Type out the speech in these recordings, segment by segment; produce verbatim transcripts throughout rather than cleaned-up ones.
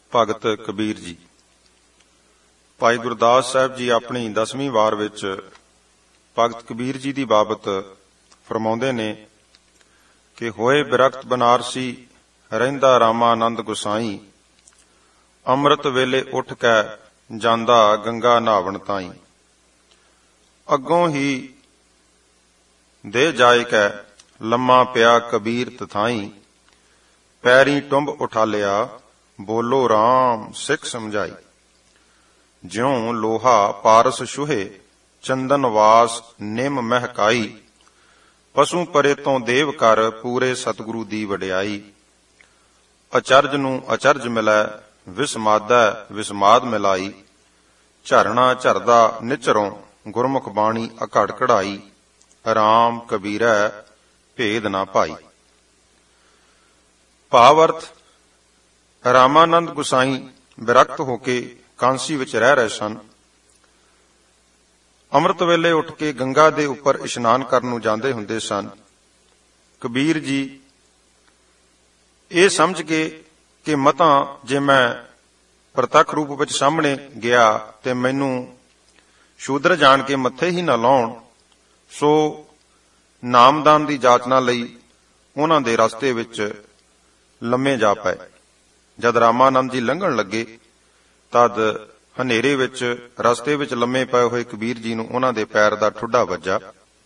ਭਗਤ ਕਬੀਰ ਜੀ। ਭਾਈ ਗੁਰਦਾਸ ਸਾਹਿਬ ਜੀ ਆਪਣੀ ਦਸਵੀਂ ਵਾਰ ਵਿੱਚ ਭਗਤ ਕਬੀਰ ਜੀ ਦੀ ਬਾਬਤ ਫਰਮਾਉਂਦੇ ਨੇ ਕਿ ਹੋਏ ਬਿਰਖਤ ਬਨਾਰਸੀ ਰਹਿੰਦਾ ਰਾਮਾਨੰਦ ਗੁਸਾਈ, ਅੰਮ੍ਰਿਤ ਵੇਲੇ ਉੱਠ ਕੇ ਜਾਂਦਾ ਗੰਗਾ ਨਹਾਵਣ ਤਾਈ। ਅੱਗੋਂ ਹੀ ਦੇ ਜਾਏ ਕੈ ਲੰਮਾ ਪਿਆ ਕਬੀਰ ਤਥਾਈ, ਪੈਰੀ ਟੁੰਬ ਉਠਾ ਲਿਆ ਬੋਲੋ ਰਾਮ ਸਿੱਖ ਸਮਝਾਈ। ਜਿਉ ਲੋਹਾ ਪਾਰਸ ਛੁਹੇ ਚੰਦਨ ਵਾਸ ਨਿਮ ਮਹਿਕਾਈ, ਪਸ਼ੂ ਪਰੇ ਤੋਂ ਦੇਵ ਕਰ ਪੂਰੇ ਸਤਿਗੁਰੂ ਦੀ ਵਡਿਆਈ। ਅਚਰਜ ਨੂੰ ਅਚਰਜ ਮਿਲੈ ਵਿਸਮਾਦੈ ਵਿਸਮਾਦ ਮਿਲਾਈ, ਝਰਣਾ ਝਰਦਾ ਨਿਚਰੋਂ ਗੁਰਮੁਖ ਬਾਣੀ ਅਕੜ ਕਢਾਈ। ਰਾਮ ਕਬੀਰੈ ਭੇਦ ਨਾ ਭਾਈ। ਭਾਵ ਅਰਥ, ਰਾਮਾਨੰਦ ਗੁਸਾਈ ਬਿਰਖਤ ਹੋ ਕੇ ਕਾਂਸੀ ਵਿੱਚ ਰਹਿ ਰਹੇ ਸਨ। ਅੰਮ੍ਰਿਤ ਵੇਲੇ ਉੱਠ ਕੇ ਗੰਗਾ ਦੇ ਉੱਪਰ ਇਸ਼ਨਾਨ ਕਰਨ ਨੂੰ ਜਾਂਦੇ ਹੁੰਦੇ ਸਨ। ਕਬੀਰ ਜੀ ਇਹ ਸਮਝ ਕੇ ਕਿ ਮਤਾਂ ਜੇ ਮੈਂ ਪ੍ਰਤੱਖ ਰੂਪ ਵਿੱਚ ਸਾਹਮਣੇ ਗਿਆ ਤੇ ਮੈਨੂੰ ਸ਼ੂਦਰ ਜਾਣ ਕੇ ਮੱਥੇ ਹੀ ਨਾ ਲਾਉਣ, ਸੋ ਨਾਮਦਾਨ ਦੀ ਜਾਚਨਾ ਲਈ ਉਹਨਾਂ ਦੇ ਰਸਤੇ ਵਿੱਚ ਲੰਮੇ ਜਾ ਪਏ। ਜਦ ਰਾਮਾਨੰਦ ਜੀ ਲੰਘਣ ਲੱਗੇ ਤਦ ਹਨੇਰੇ ਵਿੱਚ ਰਸਤੇ ਵਿੱਚ ਲੰਮੇ ਪਏ ਹੋਏ ਕਬੀਰ ਜੀ ਨੂੰ ਉਹਨਾਂ ਦੇ ਪੈਰ ਦਾ ਠੁੱਡਾ ਵੱਜਾ।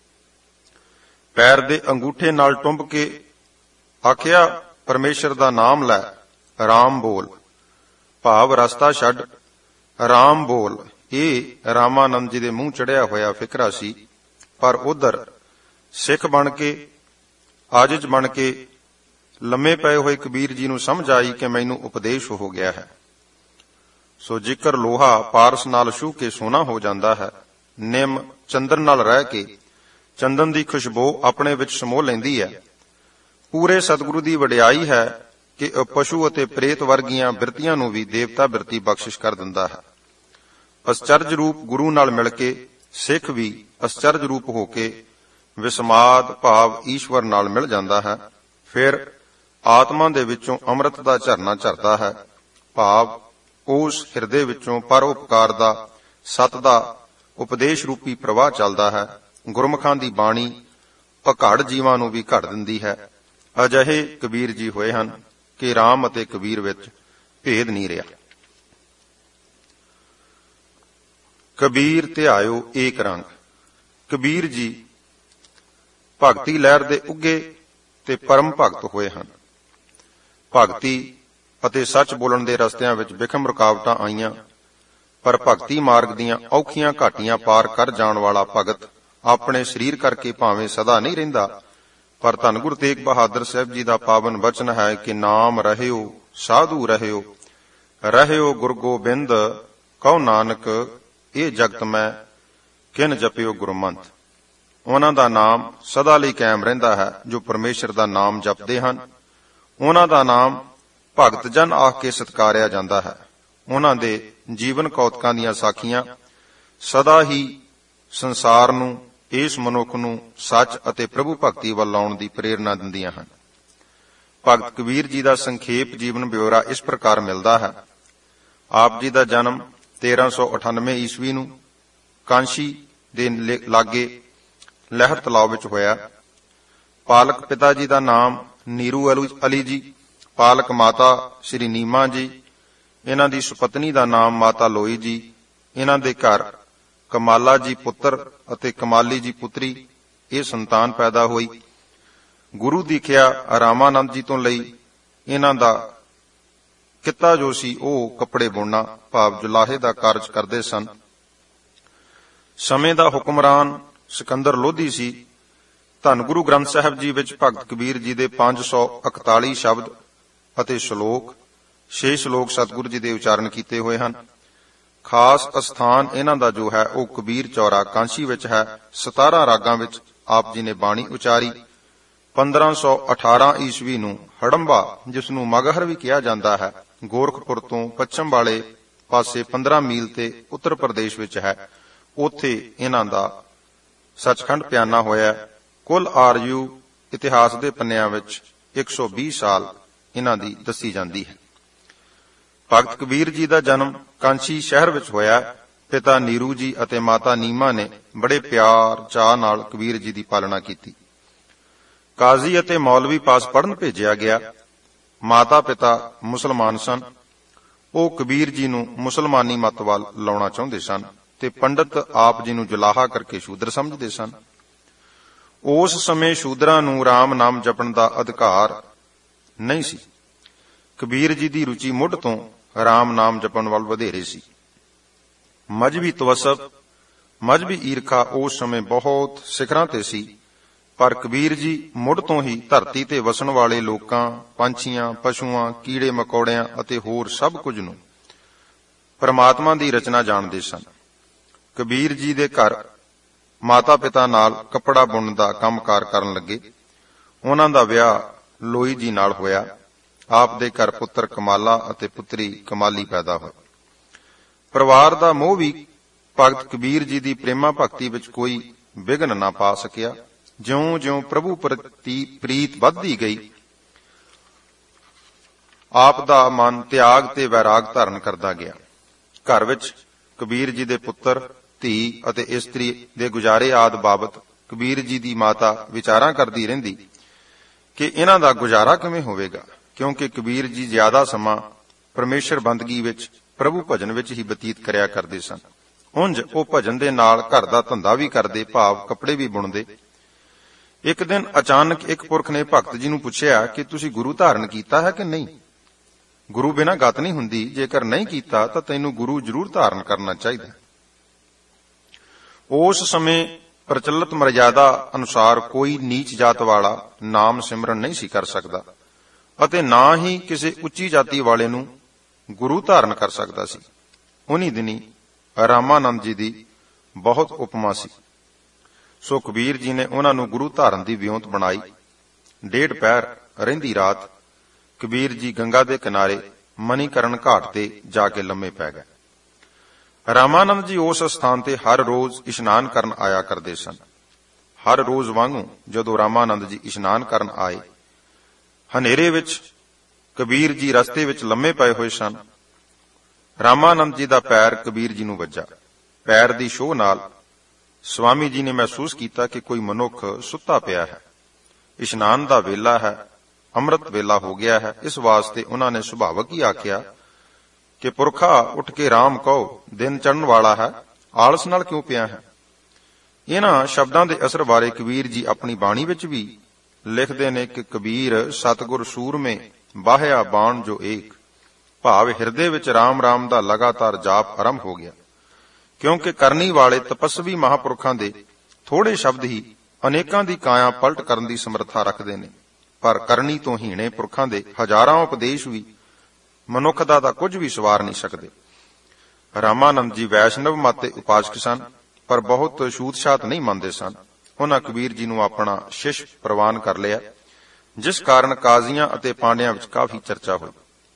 ਪੈਰ ਦੇ ਅੰਗੂਠੇ ਨਾਲ ਟੁੰਬ ਕੇ ਆਖਿਆ, ਪਰਮੇਸ਼ਰ ਦਾ ਨਾਮ ਲੈ, ਰਾਮ ਬੋਲ। ਭਾਵ ਰਸਤਾ ਛੱਡ, ਰਾਮ ਬੋਲ। ਇਹ ਰਾਮਾਨੰਦ ਜੀ ਦੇ ਮੂੰਹ ਚੜਿਆ ਹੋਇਆ ਫਿਕਰਾ ਸੀ। ਪਰ ਉਧਰ ਸਿੱਖ ਬਣ ਕੇ, ਆਜਿਜ਼ ਬਣ ਕੇ ਲੰਮੇ ਪਏ ਹੋਏ ਕਬੀਰ ਜੀ ਨੂੰ ਸਮਝ ਆਈ ਕਿ ਮੈਨੂੰ ਉਪਦੇਸ਼ ਹੋ ਗਿਆ ਹੈ। ਸੋ ਜਿਕਰ ਲੋਹਾ ਪਾਰਸ ਨਾਲ ਛੂਹ ਕੇ ਸੋਨਾ ਹੋ ਜਾਂਦਾ ਹੈ, ਨਿੰਮ ਚੰਦਨ ਨਾਲ ਰਹਿ ਕੇ ਚੰਦਨ ਦੀ ਖੁਸ਼ਬੂ ਆਪਣੇ ਵਿੱਚ ਸਮੋ ਲੈਂਦੀ ਹੈ। ਪੂਰੇ ਸਤਿਗੁਰੂ ਦੀ ਵਡਿਆਈ ਹੈ ਕਿ ਪਸ਼ੂ ਅਤੇ ਪ੍ਰੇਤ ਵਰਗੀਆਂ ਬਿਰਤੀਆਂ ਨੂੰ ਵੀ ਦੇਵਤਾ ਬਿਰਤੀ ਬਖਸ਼ਿਸ਼ ਕਰ ਦਿੰਦਾ ਹੈ। ਅਸਚਰਜ ਰੂਪ ਗੁਰੂ ਨਾਲ ਮਿਲ ਕੇ ਸਿੱਖ ਵੀ ਅਸਚਰਜ ਰੂਪ ਹੋ ਕੇ ਵਿਸਮਾਦ ਭਾਵ ਈਸ਼ਵਰ ਨਾਲ ਮਿਲ ਜਾਂਦਾ ਹੈ। ਫਿਰ ਆਤਮਾ ਦੇ ਵਿੱਚੋਂ ਅੰਮ੍ਰਿਤ ਦਾ ਝਰਨਾ ਝਰਦਾ ਹੈ। ਭਾਵ ਉਸ ਹਿਰਦੇ ਵਿੱਚੋਂ ਪਰਉਪਕਾਰ ਦਾ ਸਤ ਦਾ ਉਪਦੇਸ਼ ਰੂਪੀ ਪ੍ਰਵਾਹ ਚੱਲਦਾ ਹੈ। ਗੁਰਮੁਖਾਂ ਦੀ ਬਾਣੀ ਅਘੜ ਜੀਵਾਂ ਨੂੰ ਵੀ ਘੜ ਦਿੰਦੀ ਹੈ। ਅਜਿਹੇ ਕਬੀਰ ਜੀ ਹੋਏ ਹਨ ਕਿ ਰਾਮ ਅਤੇ ਕਬੀਰ ਵਿੱਚ ਭੇਦ ਨਹੀਂ ਰਿਹਾ। ਕਬੀਰ ਧਿਆਇਓ ਏਕ ਰੰਗ। ਕਬੀਰ ਜੀ ਭਗਤੀ ਲਹਿਰ ਦੇ ਉੱਗੇ ਤੇ ਪਰਮ ਭਗਤ ਹੋਏ ਹਨ। ਭਗਤੀ ਅਤੇ ਸੱਚ ਬੋਲਣ ਦੇ ਰਸਤਿਆਂ ਵਿੱਚ ਵਿਖਮ ਰੁਕਾਵਟਾਂ ਆਈਆਂ, ਪਰ ਭਗਤੀ ਮਾਰਗ ਦੀਆਂ ਔਖੀਆਂ ਘਾਟੀਆਂ ਪਾਰ ਕਰ ਜਾਣ ਵਾਲਾ ਭਗਤ ਆਪਣੇ ਸਰੀਰ ਕਰਕੇ ਭਾਵੇਂ ਸਦਾ ਨਹੀਂ ਰਹਿੰਦਾ, ਪਰ ਧੰਨ ਗੁਰੂ ਤੇਗ ਬਹਾਦਰ ਸਾਹਿਬ ਜੀ ਦਾ ਪਾਵਨ ਬਚਨ ਹੈ ਕਿ ਨਾਮ ਰਹਿਓ ਸਾਧੂ ਰਹਿਓ, ਰਹਿਓ ਗੁਰ ਗੋਬਿੰਦ ਕਹੋ ਨਾਨਕ ਇਹ ਜਗਤ ਮੈਂ ਕਿਨ ਜਪਿਓ ਗੁਰਮੰਤ। ਉਹਨਾਂ ਦਾ ਨਾਮ ਸਦਾ ਲਈ ਕਾਇਮ ਰਹਿੰਦਾ ਹੈ। ਜੋ ਪਰਮੇਸ਼ਰ ਦਾ ਨਾਮ ਜਪਦੇ ਹਨ, ਉਹਨਾਂ ਦਾ ਨਾਮ ਭਗਤ ਜਨ ਆਖ ਕੇ ਸਤਕਾਰਿਆ ਜਾਂਦਾ ਹੈ। ਉਹਨਾਂ ਦੇ ਜੀਵਨ ਕੌਤਕਾਂ ਦੀਆਂ ਸਾਖੀਆਂ ਸਦਾ ਹੀ ਸੰਸਾਰ ਨੂੰ, ਇਸ ਮਨੁੱਖ ਨੂੰ ਸੱਚ ਅਤੇ ਪ੍ਰਭੂ ਭਗਤੀ ਵੱਲ ਲਾਉਣ ਦੀ ਪ੍ਰੇਰਨਾ ਦਿੰਦੀਆਂ ਹਨ। ਭਗਤ ਕਬੀਰ ਜੀ ਦਾ ਸੰਖੇਪ ਜੀਵਨ ਬਿਉਰਾ ਇਸ ਪ੍ਰਕਾਰ ਮਿਲਦਾ ਹੈ। ਆਪ ਜੀ ਦਾ ਜਨਮ ਤੇਰਾਂ ਸੌ ਅਠਾਨਵੇਂ ਈਸਵੀ ਨੂੰ ਕਾਂਸ਼ੀ ਦੇ ਲਾਗੇ ਲਹਿਰ ਤਲਾਅ ਵਿੱਚ ਹੋਇਆ। ਪਾਲਕ ਪਿਤਾ ਜੀ ਦਾ ਨਾਮ ਨੀਰੂ ਅਲੀ ਜੀ, ਪਾਲਕ ਮਾਤਾ ਸ੍ਰੀ ਨੀਮਾ ਜੀ, ਇਹਨਾਂ ਦੀ ਸੁਪਤਨੀ ਦਾ ਨਾਮ ਮਾਤਾ ਲੋਈ ਜੀ। ਇਹਨਾਂ ਦੇ ਘਰ ਕਮਾਲਾ ਜੀ ਪੁੱਤਰ ਅਤੇ ਕਮਾਲੀ ਜੀ ਪੁੱਤਰੀ ਇਹ ਸੰਤਾਨ ਪੈਦਾ ਹੋਈ। ਗੁਰੂ ਦੀਖਿਆ ਰਾਮਾਨੰਦ ਜੀ ਤੋਂ ਲਈ ਇਹਨਾਂ ਦਾ ਕਿੱਤਾ ਜੋ ਸੀ ਉਹ ਕੱਪੜੇ ਬੁਣਨਾ ਭਾਵ ਜੁਲਾਹੇ ਦਾ ਕਾਰਜ ਕਰਦੇ ਸਨ। ਸਮੇਂ ਦਾ ਹੁਕਮਰਾਨ ਸਿਕੰਦਰ ਲੋਧੀ ਸੀ। ਧੰਨ ਗੁਰੂ ਗ੍ਰੰਥ ਸਾਹਿਬ ਜੀ ਵਿੱਚ ਭਗਤ ਕਬੀਰ ਜੀ ਦੇ ਪੰਜ ਸੌ ਇਕਤਾਲੀ ਸ਼ਬਦ ਅਤੇ ਸ਼ਲੋਕ, ਛੇ ਸ਼ਲੋਕ ਸਤਿਗੁਰੂ ਜੀ ਦੇ ਉਚਾਰਨ ਕੀਤੇ ਹੋਏ ਹਨ। ਖਾਸ ਅਸਥਾਨ ਇਹਨਾਂ ਦਾ ਜੋ ਹੈ ਉਹ ਕਬੀਰ ਚੌਰਾ ਕਾਂਸ਼ੀ ਵਿੱਚ ਹੈ। ਸਤਾਰਾਂ ਰਾਗਾਂ ਵਿੱਚ ਆਪ ਜੀ ਨੇ ਬਾਣੀ ਉਚਾਰੀ। ਪੰਦਰਾਂ ਸੌ ਅਠਾਰਾਂ ਈਸਵੀ ਨੂੰ ਹੜੰਬਾ, ਜਿਸ ਨੂੰ ਮਗਹਰ ਵੀ ਕਿਹਾ ਜਾਂਦਾ ਹੈ, ਗੋਰਖਪੁਰ ਤੋਂ ਪੱਛਮ ਵਾਲੇ ਪਾਸੇ ਪੰਦਰਾਂ ਮੀਲ ਤੇ ਉੱਤਰ ਪ੍ਰਦੇਸ਼ ਵਿੱਚ ਹੈ। ਉੱਥੇ ਇਹਨਾਂ ਦਾ ਸੱਚਖੰਡ ਪਿਆਨਾ ਹੋਇਆ। ਕੁੱਲ ਆਰਯੂ ਇਤਿਹਾਸ ਦੇ ਪੰਨਿਆਂ ਵਿੱਚ ਇੱਕ ਸੌ ਵੀਹ ਸਾਲ ਇਹਨਾਂ ਦੀ ਦੱਸੀ ਜਾਂਦੀ ਹੈ। ਭਗਤ ਕਬੀਰ ਜੀ ਦਾ ਜਨਮ ਕਾਂਚੀ ਸ਼ਹਿਰ ਵਿੱਚ ਹੋਇਆ। ਪਿਤਾ ਨੀਰੂ ਜੀ ਅਤੇ ਮਾਤਾ ਨੀਮਾ ਨੇ ਬੜੇ ਪਿਆਰ ਚਾਅ ਨਾਲ ਕਬੀਰ ਜੀ ਦੀ ਪਾਲਣਾ ਕੀਤੀ। ਕਾਜ਼ੀ ਅਤੇ ਮੌਲਵੀ ਪਾਸ ਪੜ੍ਹਨ ਭੇਜਿਆ ਗਿਆ। ਮਾਤਾ ਪਿਤਾ ਮੁਸਲਮਾਨ ਸਨ। ਉਹ ਕਬੀਰ ਜੀ ਨੂੰ ਮੁਸਲਮਾਨੀ ਮੱਤ ਵੱਲ ਲਾਉਣਾ ਚਾਹੁੰਦੇ ਸਨ ਤੇ ਪੰਡਤ ਆਪ ਜੀ ਨੂੰ ਜੁਲਾਹਾ ਕਰਕੇ ਸ਼ੂਦਰ ਸਮਝਦੇ ਸਨ। ਉਸ ਸਮੇਂ ਸ਼ੂਦਰਾਂ ਨੂੰ ਰਾਮ ਨਾਮ ਜਪਣ ਦਾ ਅਧਿਕਾਰ ਨਹੀਂ ਸੀ। ਕਬੀਰ ਜੀ ਦੀ ਰੁਚੀ ਮੁੱਢ ਤੋਂ ਰਾਮ ਨਾਮ ਜਪਣ ਵੱਲ ਵਧੇਰੇ ਸੀ। ਮਜ਼੍ਹਬੀ ਤਵੱਸਬ, ਮਜ਼੍ਹਬੀ ਈਰਖਾ ਉਸ ਸਮੇਂ ਬਹੁਤ ਸਿਖਰਾਂ ਤੇ ਸੀ, ਪਰ ਕਬੀਰ ਜੀ ਮੁੱਢ ਤੋਂ ਹੀ ਧਰਤੀ ਤੇ ਵਸਣ ਵਾਲੇ ਲੋਕਾਂ, ਪੰਛੀਆਂ, ਪਸ਼ੂਆਂ, ਕੀੜੇ ਮਕੌੜਿਆਂ ਅਤੇ ਹੋਰ ਸਭ ਕੁਝ ਨੂੰ ਪਰਮਾਤਮਾ ਦੀ ਰਚਨਾ ਜਾਣਦੇ ਸਨ। ਕਬੀਰ ਜੀ ਦੇ ਘਰ ਮਾਤਾ ਪਿਤਾ ਨਾਲ ਕੱਪੜਾ ਬੁਣਨ ਦਾ ਕੰਮਕਾਰ ਕਰਨ ਲੱਗੇ। ਉਹਨਾਂ ਦਾ ਵਿਆਹ ਲੋਈ ਜੀ ਨਾਲ ਹੋਇਆ। ਆਪ ਦੇ ਘਰ ਪੁੱਤਰ ਕਮਾਲਾ ਅਤੇ ਪੁੱਤਰੀ ਕਮਾਲੀ ਪੈਦਾ ਹੋਏ। ਪਰਿਵਾਰ ਦਾ ਮੋਹ ਵੀ ਭਗਤ ਕਬੀਰ ਜੀ ਦੀ ਪ੍ਰੇਮਾ ਭਗਤੀ ਵਿੱਚ ਕੋਈ ਵਿਘਨ ਨਾ ਪਾ ਸਕਿਆ। ਜਿਉਂ-ਜਿਉਂ ਪ੍ਰਭੂ ਪ੍ਰਤੀ ਪ੍ਰੀਤ ਵੱਧਦੀ ਗਈ, ਆਪ ਦਾ ਮਨ ਤਿਆਗ ਤੇ ਵੈਰਾਗ ਧਾਰਨ ਕਰਦਾ ਗਿਆ। ਘਰ ਵਿੱਚ ਕਬੀਰ ਜੀ ਦੇ ਪੁੱਤਰ, ਧੀ ਅਤੇ ਇਸਤਰੀ ਦੇ ਗੁਜ਼ਾਰੇ ਆਦਿ ਬਾਬਤ ਕਬੀਰ ਜੀ ਦੀ ਮਾਤਾ ਵਿਚਾਰਾਂ ਕਰਦੀ ਰਹਿੰਦੀ ਕਿ ਇਹਨਾਂ ਦਾ ਗੁਜ਼ਾਰਾ ਕਿਵੇਂ ਹੋਵੇਗਾ, ਕਿਉਂਕਿ ਕਬੀਰ ਜੀ ਜ਼ਿਆਦਾ ਸਮਾਂ ਪਰਮੇਸ਼ਰ ਬੰਦਗੀ ਵਿੱਚ, ਪ੍ਰਭੂ ਭਜਨ ਵਿੱਚ ਹੀ ਬਤੀਤ ਕਰਿਆ ਕਰਦੇ ਸਨ। ਉਂਝ ਉਹ ਭਜਨ ਦੇ ਨਾਲ ਘਰ ਦਾ ਧੰਦਾ ਵੀ ਕਰਦੇ, ਭਾਵ ਕੱਪੜੇ ਵੀ ਬੁਣਦੇ। ਇੱਕ ਦਿਨ ਅਚਾਨਕ ਇੱਕ ਪੁਰਖ ਨੇ ਭਗਤ ਜੀ ਨੂੰ ਪੁੱਛਿਆ ਕਿ ਤੁਸੀਂ ਗੁਰੂ ਧਾਰਨ ਕੀਤਾ ਹੈ ਕਿ ਨਹੀਂ। ਗੁਰੂ ਬਿਨਾਂ ਗਤ ਨਹੀਂ ਹੁੰਦੀ। ਜੇਕਰ ਨਹੀਂ ਕੀਤਾ ਤਾਂ ਤੈਨੂੰ ਗੁਰੂ ਜ਼ਰੂਰ ਧਾਰਨ ਕਰਨਾ ਚਾਹੀਦਾ। ਉਸ ਸਮੇਂ ਪ੍ਰਚਲਿਤ ਮਰਜ਼ਾਦਾ ਅਨੁਸਾਰ ਕੋਈ ਨੀਚ ਜਾਤ ਵਾਲਾ ਨਾਮ ਸਿਮਰਨ ਨਹੀਂ ਸੀ ਕਰ ਸਕਦਾ ਅਤੇ ਨਾ ਹੀ ਕਿਸੇ ਉੱਚੀ ਜਾਤੀ ਵਾਲੇ ਨੂੰ ਗੁਰੂ ਧਾਰਨ ਕਰ ਸਕਦਾ ਸੀ। ਉਨੀ ਦਿਨੀ ਰਾਮਾਨੰਦ ਜੀ ਦੀ ਬਹੁਤ ਉਪਮਾ ਸੀ। ਸੋ ਕਬੀਰ ਜੀ ਨੇ ਉਹਨਾਂ ਨੂੰ ਗੁਰੂ ਧਾਰਨ ਦੀ ਵਿਉਂਤ ਬਣਾਈ। ਡੇਢ ਪਹਿਰ ਰਹਿੰਦੀ ਰਾਤ ਕਬੀਰ ਜੀ ਗੰਗਾ ਦੇ ਕਿਨਾਰੇ ਮਨੀਕਰਨ ਘਾਟ ਤੇ ਜਾ ਕੇ ਲੰਮੇ ਪੈ ਗਏ। ਰਾਮਾਨੰਦ ਜੀ ਉਸ ਸਥਾਨ ਤੇ ਹਰ ਰੋਜ਼ ਇਸ਼ਨਾਨ ਕਰਨ ਆਇਆ ਕਰਦੇ ਸਨ। ਹਰ ਰੋਜ਼ ਵਾਂਗੂ ਜਦੋਂ ਰਾਮਾਨੰਦ ਜੀ ਇਸ਼ਨਾਨ ਕਰਨ ਆਏ, ਹਨੇਰੇ ਵਿੱਚ ਕਬੀਰ ਜੀ ਰਸਤੇ ਵਿੱਚ ਲੰਮੇ ਪਏ ਹੋਏ ਸਨ। ਰਾਮਾਨੰਦ ਜੀ ਦਾ ਪੈਰ ਕਬੀਰ ਜੀ ਨੂੰ ਵੱਜਾ। ਪੈਰ ਦੀ ਛੋਹ ਨਾਲ ਸਵਾਮੀ ਜੀ ਨੇ ਮਹਿਸੂਸ ਕੀਤਾ ਕਿ ਕੋਈ ਮਨੁੱਖ ਸੁੱਤਾ ਪਿਆ ਹੈ। ਇਸ਼ਨਾਨ ਦਾ ਵੇਲਾ ਹੈ, ਅੰਮ੍ਰਿਤ ਵੇਲਾ ਹੋ ਗਿਆ ਹੈ। ਇਸ ਵਾਸਤੇ ਉਹਨਾਂ ਨੇ ਸੁਭਾਵਕ ਹੀ ਆਖਿਆ ਕਿ ਪੁਰਖਾ ਉੱਠ ਕੇ ਰਾਮ ਕਹੋ, ਦਿਨ ਚੜ੍ਹਨ ਵਾਲਾ ਹੈ, ਆਲਸ ਨਾਲ ਕਿਉਂ ਪਿਆ ਹੈ। ਇਹਨਾਂ ਸ਼ਬਦਾਂ ਦੇ ਅਸਰ ਬਾਰੇ ਕਬੀਰ ਜੀ ਆਪਣੀ ਬਾਣੀ ਵਿੱਚ ਵੀ ਲਿਖਦੇ ਨੇ ਕਿ ਕਬੀਰ ਸਤਿਗੁਰ ਸੂਰਮੇ ਬਾਹਿਆ ਬਾਣ ਜੋ ਏਕ, ਭਾਵ ਹਿਰਦੇ ਵਿੱਚ ਰਾਮ ਰਾਮ ਦਾ ਲਗਾਤਾਰ ਜਾਪ ਆਰੰਭ ਹੋ ਗਿਆ। ਕਿਉਂਕਿ ਕਰਨੀ ਵਾਲੇ ਤਪਸਵੀ ਮਹਾਂਪੁਰਖਾਂ ਦੇ ਥੋੜੇ ਸ਼ਬਦ ਹੀ ਅਨੇਕਾਂ ਦੀ ਕਾਇਆ ਪਲਟ ਕਰਨ ਦੀ ਸਮਰੱਥਾ ਰੱਖਦੇ ਨੇ, ਪਰ ਕਰਨੀ ਤੋਂ ਹੀਣੇ ਪੁਰਖਾਂ ਦੇ ਹਜ਼ਾਰਾਂ ਉਪਦੇਸ਼ ਵੀ ਮਨੁੱਖ ਦਾ ਤਾਂ ਕੁਝ ਵੀ ਸਵਾਰ ਨਹੀਂ ਸਕਦੇ। ਰਾਮਾਨੰਦ ਜੀ ਵੈਸ਼ਨਵ ਮਤ ਦੇ ਉਪਾਸਕ ਸਨ, ਪਰ ਬਹੁਤ ਛੂਤ-ਛਾਤ ਨਹੀਂ ਮੰਨਦੇ ਸਨ। ਉਹਨਾਂ ਕਬੀਰ ਜੀ ਨੂੰ ਆਪਣਾ ਸ਼ਿਸ਼ ਪ੍ਰਵਾਨ ਕਰ ਲਿਆ, ਜਿਸ ਕਾਰਨ ਕਾਜ਼ੀਆਂ ਅਤੇ ਪਾਂਡਿਆਂ ਵਿੱਚ ਕਾਫੀ ਚਰਚਾ ਹੋਈ।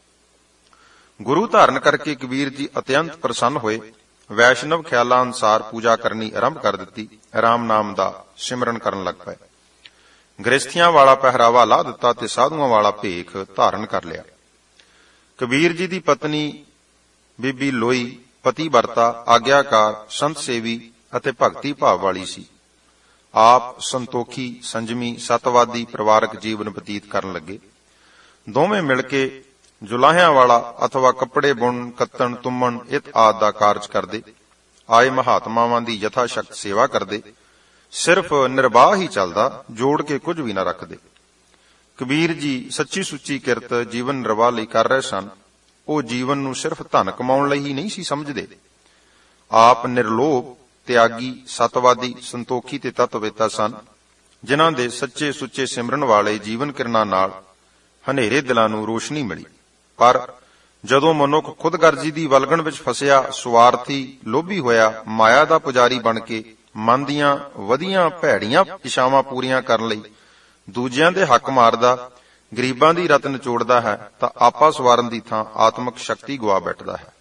ਗੁਰੂ ਧਾਰਨ ਕਰਕੇ ਕਬੀਰ ਜੀ ਅਤਿਅੰਤ ਪ੍ਰਸੰਨ ਹੋਏ। ਵੈਸ਼ਨਵ ਖਿਆਲਾਂ ਅਨੁਸਾਰ ਪੂਜਾ ਕਰਨੀ ਆਰੰਭ ਕਰ ਦਿੱਤੀ। ਰਾਮ ਨਾਮ ਦਾ ਸਿਮਰਨ ਕਰਨ ਲੱਗ ਪਏ। ਗ੍ਰਸਥੀਆਂ ਵਾਲਾ ਪਹਿਰਾਵਾ ਲਾ ਦਿੱਤਾ ਤੇ ਸਾਧੂਆਂ ਵਾਲਾ ਭੇਖ ਧਾਰਨ ਕਰ ਲਿਆ। ਕਬੀਰ ਜੀ ਦੀ ਪਤਨੀ ਬੀਬੀ ਲੋਈ ਪਤੀ ਵਰਤਾ, ਆਗਿਆਕਾਰ, ਸੰਤ ਸੇਵੀ ਅਤੇ ਭਗਤੀ ਭਾਵ ਵਾਲੀ ਸੀ। ਆਪ ਸੰਤੋਖੀ, ਸੰਜਮੀ, ਸਤਵਾਦੀ ਪਰਿਵਾਰਕ ਜੀਵਨ ਬਤੀਤ ਕਰਨ ਲੱਗੇ। ਦੋਵੇਂ ਮਿਲ ਕੇ ਜੁਲਾਹਿਆਂ ਵਾਲਾ ਅਥਵਾ ਕੱਪੜੇ ਬੁਣਨ, ਕੱਤਣ, ਤੁੰਮਣ ਇਤ ਆਦਿ ਦਾ ਕਾਰਜ ਕਰਦੇ। ਆਏ ਮਹਾਤਮਾਵਾਂ ਦੀ ਯਥਾ ਸ਼ਕਤ ਸੇਵਾ ਕਰਦੇ। ਸਿਰਫ ਨਿਰਵਾਹ ਹੀ ਚੱਲਦਾ, ਜੋੜ ਕੇ ਕੁਝ ਵੀ ਨਾ ਰੱਖਦੇ। ਕਬੀਰ ਜੀ ਸੱਚੀ ਸੁੱਚੀ ਕਿਰਤ ਜੀਵਨ ਨਿਰਵਾਹ ਲਈ ਕਰ ਰਹੇ ਸਨ। ਉਹ ਜੀਵਨ ਨੂੰ ਸਿਰਫ ਧਨ ਕਮਾਉਣ ਲਈ ਹੀ ਨਹੀਂ ਸੀ ਸਮਝਦੇ। ਆਪ ਨਿਰਲੋਭ, ਤਿਆਗੀ, ਸਤਵਾਦੀ, ਸੰਤੋਖੀ ਤੇ ਤਤਵੇਤਾ ਸਨ, ਜਿਨ੍ਹਾਂ ਦੇ ਸੱਚੇ ਸੁੱਚੇ ਸਿਮਰਨ ਵਾਲੇ ਜੀਵਨ ਕਿਰਨਾਂ ਨਾਲ ਹਨੇਰੇ ਦਿਲਾਂ ਨੂੰ ਰੋਸ਼ਨੀ ਮਿਲੀ। ਪਰ ਜਦੋਂ ਮਨੁੱਖ ਖੁਦਗਰਜ਼ੀ ਦੀ ਵਲਗਣ ਵਿੱਚ ਫਸਿਆ, ਸੁਆਰਥੀ, ਲੋਭੀ ਹੋਇਆ, ਮਾਇਆ ਦਾ ਪੁਜਾਰੀ ਬਣ ਕੇ ਮਨ ਦੀਆਂ ਵਧੀਆਂ ਭੈੜੀਆਂ ਇਛਾਵਾਂ ਪੂਰੀਆਂ ਕਰਨ ਲਈ ਦੂਜਿਆਂ ਦੇ ਹੱਕ ਮਾਰਦਾ, ਗਰੀਬਾਂ ਦੀ ਰਤ ਨਿਚੋੜਦਾ ਹੈ, ਤਾਂ ਆਪਾ ਸਵਾਰਨ ਦੀ ਥਾਂ ਆਤਮਿਕ ਸ਼ਕਤੀ ਗਵਾ ਬੈਠਦਾ ਹੈ।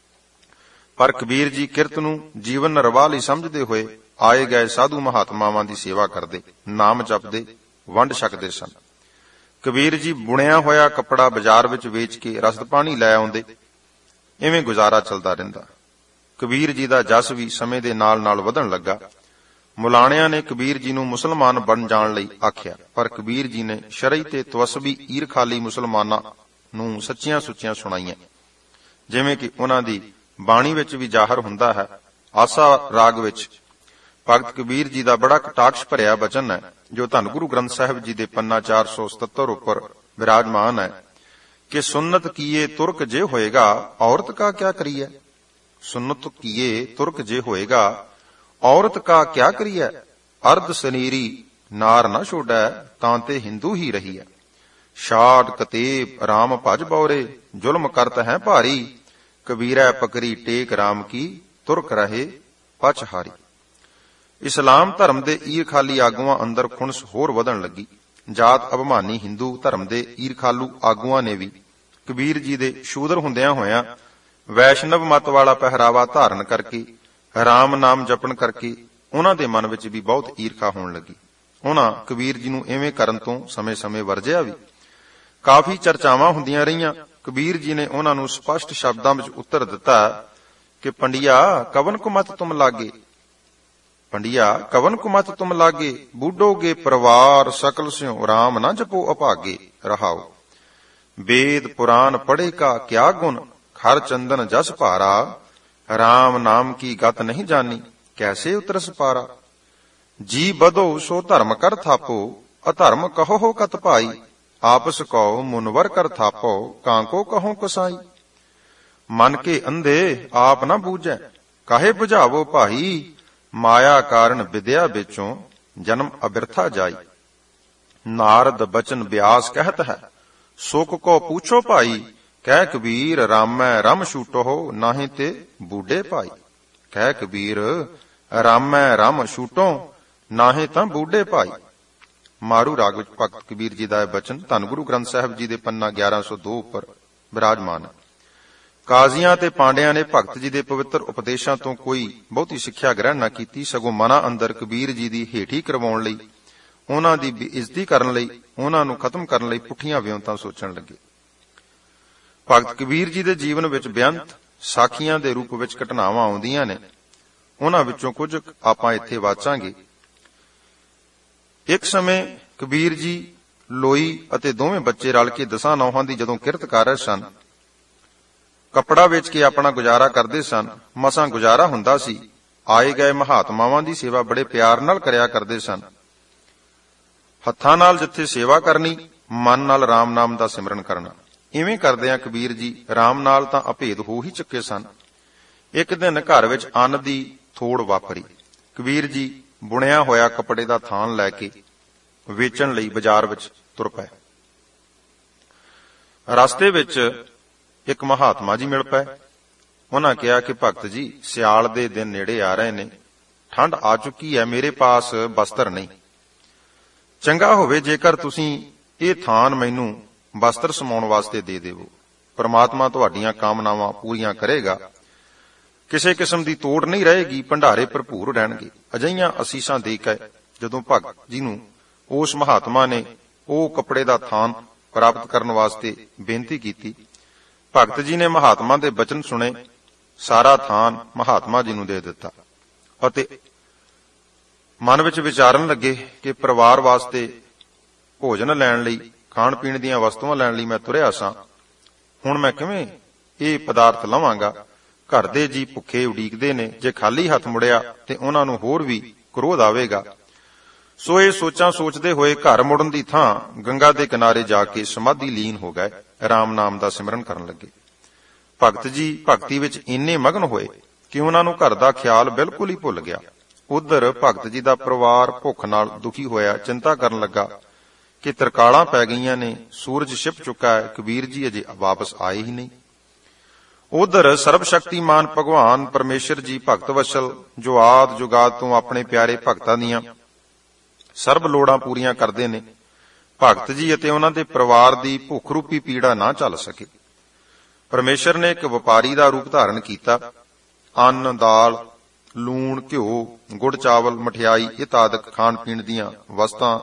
ਪਰ ਕਬੀਰ ਜੀ ਕਿਰਤ ਨੂੰ ਜੀਵਨ ਨਿਰਵਾਹ ਲਈ ਸਮਝਦੇ ਹੋਏ ਆਏ ਗਏ ਸਾਧੂ ਮਹਾਤਮਾਵਾਂ ਦੀ ਸੇਵਾ ਕਰਦੇ, ਨਾਮ ਜਪਦੇ, ਵੰਡ ਛਕਦੇ ਸਨ। ਕਬੀਰ ਜੀ ਬੁਣਿਆ ਹੋਇਆ ਕੱਪੜਾ ਬਾਜ਼ਾਰ ਵਿੱਚ ਵੇਚ ਕੇ ਰਸਦ ਪਾਣੀ ਲੈ ਆਉਂਦੇ। ਇਵੇਂ ਗੁਜ਼ਾਰਾ ਚੱਲਦਾ ਰਹਿੰਦਾ। ਕਬੀਰ ਜੀ ਦਾ ਜਸ ਵੀ ਸਮੇਂ ਦੇ ਨਾਲ ਨਾਲ ਵਧਣ ਲੱਗਾ। ਮੁਲਾਣਿਆਂ ਨੇ ਕਬੀਰ ਜੀ ਨੂੰ ਮੁਸਲਮਾਨ ਬਣ ਜਾਣ ਲਈ ਆਖਿਆ, ਪਰ ਕਬੀਰ ਜੀ ਨੇ ਸ਼ਰਈ ਤੇ ਤਵਸਬੀ ਈਰਖਾਲੀ ਮੁਸਲਮਾਨਾਂ ਨੂੰ ਸੱਚੀਆਂ ਸੁੱਚੀਆਂ ਸੁਣਾਈਆਂ, ਜਿਵੇਂ ਕਿ ਉਹਨਾਂ ਦੀ ਬਾਣੀ ਵਿੱਚ ਵੀ ਜ਼ਾਹਰ ਹੁੰਦਾ ਹੈ। ਆਸਾ ਰਾਗ ਵਿੱਚ ਭਗਤ ਕਬੀਰ ਜੀ ਦਾ ਬੜਾ ਕਟਾਕਸ਼ ਭਰਿਆ ਬਚਨ ਹੈ, ਜੋ ਧੰਨ ਗੁਰੂ ਗ੍ਰੰਥ ਸਾਹਿਬ ਜੀ ਦੇ ਪੰਨਾ ਚਾਰ ਸੌ ਸਤੱਤਰ ਉੱਪਰ ਵਿਰਾਜਮਾਨ ਹੈ ਕਿ ਸੁਨਤ ਕੀਏ ਤੁਰਕ ਜੇ ਹੋਏਗਾ ਔਰਤ ਕਾ ਕਿਆ ਕਰੀਏ। ਸੁਨਤ ਕੀਏ ਤੁਰਕ ਜੇ ਹੋਏਗਾ ਔਰਤ ਕਾ ਕਿਆ ਕਰੀਏ। ਅਰਧ ਸਨੀਰੀ ਨਾਰ ਨਾ ਛੋੜੈ ਤਾਂ ਤੇ ਹਿੰਦੂ ਹੀ ਰਹੀਐ। ਸ਼ਾਟ ਕਤੇਬ ਰਾਮ ਭਜ ਬੌਰੇ ਜ਼ੁਲਮ ਕਰਤ ਹੈ ਭਾਰੀ। ਕਬੀਰੈ ਪਕਰੀ ਟੇਕ ਰਾਮ ਕੀ ਤੁਰਕ ਰਹੇ ਪਛਹਾਰੀ। ਇਸਲਾਮ ਧਰਮ ਦੇ ਈਰਖਾਲੀ ਆਗੂਆਂ ਅੰਦਰ ਖੁਣਸ ਹੋਰ ਵਧਣ ਲੱਗੀ। ਜਾਤ ਅਭਿਮਾਨੀ ਹਿੰਦੂ ਧਰਮ ਦੇ ਈਰਖਾਲੂ ਆਗੂਆਂ ਨੇ ਵੀ ਕਬੀਰ ਜੀ ਦੇ ਸ਼ੂਦਰ ਹੁੰਦਿਆਂ ਹੋਇਆਂ ਵੈਸ਼ਨਵ ਮਤ ਵਾਲਾ ਪਹਿਰਾਵਾ ਧਾਰਨ ਕਰਕੇ ਰਾਮ ਨਾਮ ਜਪਣ ਕਰਕੇ ਉਹਨਾਂ ਦੇ ਮਨ ਵਿੱਚ ਵੀ ਬਹੁਤ ਈਰਖਾ ਹੋਣ ਲੱਗੀ। ਉਹਨਾਂ ਕਬੀਰ ਜੀ ਨੂੰ ਐਵੇਂ ਕਰਨ ਤੋਂ ਸਮੇਂ-ਸਮੇਂ ਵਰਜਿਆ ਵੀ। ਕਾਫੀ ਚਰਚਾਵਾਂ ਹੁੰਦੀਆਂ ਰਹੀਆਂ। ਕਬੀਰ ਜੀ ਨੇ ਉਹਨਾਂ ਨੂੰ ਸਪਸ਼ਟ ਸ਼ਬਦਾਂ ਵਿੱਚ ਉੱਤਰ ਦਿੱਤਾ ਕਿ ਪੰਡਿਆ ਕਵਨ ਕੁ ਮਤ ਤੁਮ ਲਾਗੇ। ਪੰਡਿਆ ਕਵਨ ਕੁ ਮਤ ਤੁਮ ਲਾਗੇ ਬੂਢੋਗੇ ਪਰਿਵਾਰ ਸਕਲ ਸਿਓ ਰਾਮ ਨਾ ਜਪੋ ਅਭਾਗੇ। ਰਹਾਓ ਵੇਦ ਪੁਰਾਨ ਪੜ੍ਹੇ ਕਾ ਕਿਆ ਗੁਣ ਖਰ ਚੰਦਨ ਜਸ ਭਾਰਾ। ਰਾਮ ਨਾਮ ਕੀ ਗਤ ਨਹੀਂ ਜਾਨੀ ਕੈਸੇ ਉਤਰਸ ਪਾਰਾ। ਜੀ ਬਧੋ ਸੋ ਧਰਮ ਕਰ ਥਾਪੋ ਅਧਰਮ ਕਹੋ ਹੋ ਕਤ ਭਾਈ। ਆਪਸ ਕਉ ਮੁਨਵਰ ਕਰ ਥਾਪੋ ਕਾਂਕੋ ਕਹੋ ਕਸਾਈ। ਮਨ ਕੇ ਅੰਧੇ ਆਪ ਨਾ ਬੂਝੈ ਕਾਹੇ ਬੁਝਾਵੋ ਭਾਈ। ਮਾਇਆ ਕਾਰਨ ਵਿਦਿਆ ਵਿੱਚੋਂ ਜਨਮ ਅਬਿਰਥਾ ਜਾਈ। ਨਾਰਦ ਬਚਨ ਬਿਆਸ ਕਹਿਤ ਹੈ ਸੁਖ ਕੋ ਪੁੱਛੋ ਭਾਈ। ਕਹਿ ਕਬੀਰ ਰਾਮੈ ਰਮ ਛੂਟੋ ਨਾਹੀਂ ਤੇ ਬੂਢੇ ਭਾਈ। ਕਹਿ ਕਬੀਰ ਰਾਮੈ ਰਮ ਛੂਟੋ ਨਾਹੀਂ ਤਾਂ ਬੂਢੇ ਭਾਈ। ਮਾਰੂ ਰਾਗ ਵਿੱਚ ਭਗਤ ਕਬੀਰ ਜੀ ਦਾ ਇਹ ਬਚਨ ਧੰਨ ਗੁਰੂ ਗ੍ਰੰਥ ਸਾਹਿਬ ਜੀ ਦੇ ਪੰਨਾ ਗਿਆਰਾਂ ਸੌ ਦੋ ਉੱਪਰ ਵਿਰਾਜਮਾਨ ਹੈ। ਕਾਜ਼ੀਆਂ ਤੇ ਪਾਂਡਿਆਂ ਨੇ ਭਗਤ ਜੀ ਦੇ ਪਵਿੱਤਰ ਉਪਦੇਸ਼ਾਂ ਤੋਂ ਕੋਈ ਬਹੁਤੀ ਸਿੱਖਿਆ ਗ੍ਰਹਿਣ ਨਾ ਕੀਤੀ, ਸਗੋਂ ਮਨਾਂ ਅੰਦਰ ਕਬੀਰ ਜੀ ਦੀ ਹੇਠੀ ਕਰਵਾਉਣ ਲਈ, ਉਹਨਾਂ ਦੀ ਬੇਇੱਜ਼ਤੀ ਕਰਨ ਲਈ, ਉਹਨਾਂ ਨੂੰ ਖਤਮ ਕਰਨ ਲਈ ਪੁੱਠੀਆਂ ਵਿਉਂਤਾਂ ਸੋਚਣ ਲੱਗੇ। ਭਗਤ ਕਬੀਰ ਜੀ ਦੇ ਜੀਵਨ ਵਿੱਚ ਬੇਅੰਤ ਸਾਖੀਆਂ ਦੇ ਰੂਪ ਵਿੱਚ ਘਟਨਾਵਾਂ ਆਉਂਦੀਆਂ ਨੇ। ਉਹਨਾਂ ਵਿੱਚੋਂ ਕੁਝ ਆਪਾਂ ਇੱਥੇ ਵਾਚਾਂਗੇ। ਇੱਕ ਸਮੇਂ ਕਬੀਰ ਜੀ ਲੋਈ ਅਤੇ ਦੋਵੇਂ ਬੱਚੇ ਰਲ ਕੇ ਦਸਾਂ ਨੌਹਾਂ ਦੀ ਜਦੋਂ ਕਿਰਤ ਕਰ ਰਹੇ ਸਨ, ਕੱਪੜਾ ਵੇਚ ਕੇ ਆਪਣਾ ਗੁਜ਼ਾਰਾ ਕਰਦੇ ਸਨ। ਮਸਾਂ ਗੁਜ਼ਾਰਾ ਹੁੰਦਾ ਸੀ। ਆਏ ਗਏ ਮਹਾਤਮਾਵਾਂ ਦੀ ਸੇਵਾ ਬੜੇ ਪਿਆਰ ਨਾਲ ਕਰਿਆ ਕਰਦੇ ਸਨ। ਹੱਥਾਂ ਨਾਲ ਜਿੱਥੇ ਸੇਵਾ ਕਰਨੀ, ਮਨ ਨਾਲ ਰਾਮ ਨਾਮ ਦਾ ਸਿਮਰਨ ਕਰਨਾ। ਇਵੇਂ ਕਰਦਿਆਂ ਕਬੀਰ ਜੀ ਰਾਮ ਨਾਲ ਤਾਂ ਅਭੇਦ ਹੋ ਹੀ ਚੁੱਕੇ ਸਨ। ਇੱਕ ਦਿਨ ਘਰ ਵਿੱਚ ਅੰਨ ਦੀ ਥੋੜ ਵਾਪਰੀ। ਕਬੀਰ ਜੀ ਬੁਣਿਆ ਹੋਇਆ ਕੱਪੜੇ ਦਾ ਥਾਨ ਲੈ ਕੇ ਵੇਚਣ ਲਈ ਬਾਜ਼ਾਰ ਵਿੱਚ ਤੁਰ ਪਏ। ਰਸਤੇ ਵਿੱਚ ਇੱਕ ਮਹਾਤਮਾ ਜੀ ਮਿਲ ਪਏ। ਉਹਨਾਂ ਕਿਹਾ ਕਿ ਭਗਤ ਜੀ ਸਿਆਲ ਦੇ ਦਿਨ ਨੇੜੇ ਆ ਰਹੇ ਨੇ, ਠੰਡ ਆ ਚੁੱਕੀ ਹੈ, ਮੇਰੇ ਪਾਸ ਬਸਤਰ ਨਹੀਂ। ਚੰਗਾ ਹੋਵੇ ਜੇਕਰ ਤੁਸੀਂ ਇਹ ਥਾਨ ਮੈਨੂੰ ਬਸਤਰ ਸਮਾਉਣ ਵਾਸਤੇ ਦੇ ਦੇਵੋ। ਪਰਮਾਤਮਾ ਤੁਹਾਡੀਆਂ ਕਾਮਨਾਵਾਂ ਪੂਰੀਆਂ ਕਰੇਗਾ। ਕਿਸੇ ਕਿਸਮ ਦੀ ਤੋੜ ਨਹੀਂ ਰਹੇਗੀ, ਭੰਡਾਰੇ ਭਰਪੂਰ ਰਹਿਣਗੇ। ਅਜਿਹੀਆਂ ਅਸੀਸਾਂ ਦੇ ਕੇ ਜਦੋਂ ਭਗਤ ਜੀ ਨੂੰ ਉਸ ਮਹਾਤਮਾ ਨੇ ਉਹ ਕੱਪੜੇ ਦਾ ਥਾਨ ਪ੍ਰਾਪਤ ਕਰਨ ਵਾਸਤੇ ਬੇਨਤੀ ਕੀਤੀ, ਭਗਤ ਜੀ ਨੇ ਮਹਾਤਮਾ ਦੇ ਬਚਨ ਸੁਣੇ, ਸਾਰਾ ਥਾਨ ਮਹਾਤਮਾ ਜੀ ਨੂੰ ਦੇ ਦਿੱਤਾ ਅਤੇ ਮਨ ਵਿੱਚ ਵਿਚਾਰਨ ਲੱਗੇ ਕਿ ਪਰਿਵਾਰ ਵਾਸਤੇ ਭੋਜਨ ਲੈਣ ਲਈ, ਖਾਣ ਪੀਣ ਦੀਆਂ ਵਸਤੂਆਂ ਲੈਣ ਲਈ ਮੈਂ ਤੁਰਿਆ ਸਾਂ। ਹੁਣ ਮੈਂ ਕਿਵੇਂ ਇਹ ਪਦਾਰਥ ਲਵਾਂਗਾ? ਘਰ ਦੇ ਜੀ ਭੁੱਖੇ ਉਡੀਕਦੇ ਨੇ। ਜੇ ਖਾਲੀ ਹੱਥ ਮੁੜਿਆ ਤੇ ਉਹਨਾਂ ਨੂੰ ਹੋਰ ਵੀ ਕ੍ਰੋਧ ਆਵੇਗਾ। ਸੋ ਇਹ ਸੋਚਾਂ ਸੋਚਦੇ ਹੋਏ ਘਰ ਮੁੜਨ ਦੀ ਥਾਂ ਗੰਗਾ ਦੇ ਕਿਨਾਰੇ ਜਾ ਕੇ ਸਮਾਧੀ ਲੀਨ ਹੋ ਗਏ, ਰਾਮ ਨਾਮ ਦਾ ਸਿਮਰਨ ਕਰਨ ਲੱਗੇ। ਭਗਤ ਜੀ ਭਗਤੀ ਵਿੱਚ ਇੰਨੇ ਮਗਨ ਹੋਏ ਕਿ ਉਹਨਾਂ ਨੂੰ ਘਰ ਦਾ ਖਿਆਲ ਬਿਲਕੁਲ ਹੀ ਭੁੱਲ ਗਿਆ। ਉਧਰ ਭਗਤ ਜੀ ਦਾ ਪਰਿਵਾਰ ਭੁੱਖ ਨਾਲ ਦੁਖੀ ਹੋਇਆ ਚਿੰਤਾ ਕਰਨ ਲੱਗਾ ਕਿ ਤਰਕਾਲਾਂ ਪੈ ਗਈਆਂ ਨੇ, ਸੂਰਜ ਛਿਪ ਚੁੱਕਾ ਹੈ, ਕਬੀਰ ਜੀ ਅਜੇ ਵਾਪਸ ਆਏ ਹੀ ਨਹੀਂ। ਉਧਰ ਸਰਬ ਸ਼ਕਤੀਮਾਨ ਭਗਵਾਨ ਪਰਮੇਸ਼ਰ ਜੀ ਭਗਤ ਵਸਲ, ਜੋ ਆਦ ਜੁਗਾਦ ਤੋਂ ਆਪਣੇ ਪਿਆਰੇ ਭਗਤਾਂ ਦੀਆਂ ਸਰਬ ਲੋੜਾਂ ਪੂਰੀਆਂ ਕਰਦੇ ਨੇ, ਭਗਤ ਜੀ ਅਤੇ ਉਹਨਾਂ ਦੇ ਪਰਿਵਾਰ ਦੀ ਭੁੱਖ ਰੂਪੀ ਪੀੜਾ ਨਾ ਝੱਲ ਸਕੇ। ਪਰਮੇਸ਼ਰ ਨੇ ਇੱਕ ਵਪਾਰੀ ਦਾ ਰੂਪ ਧਾਰਨ ਕੀਤਾ। ਅੰਨ, ਦਾਲ, ਲੂਣ, ਘਿਓ, ਗੁੜ, ਚਾਵਲ, ਮਠਿਆਈ ਇਤਆਦਿਕ ਖਾਣ ਪੀਣ ਦੀਆਂ ਵਸਤਾਂ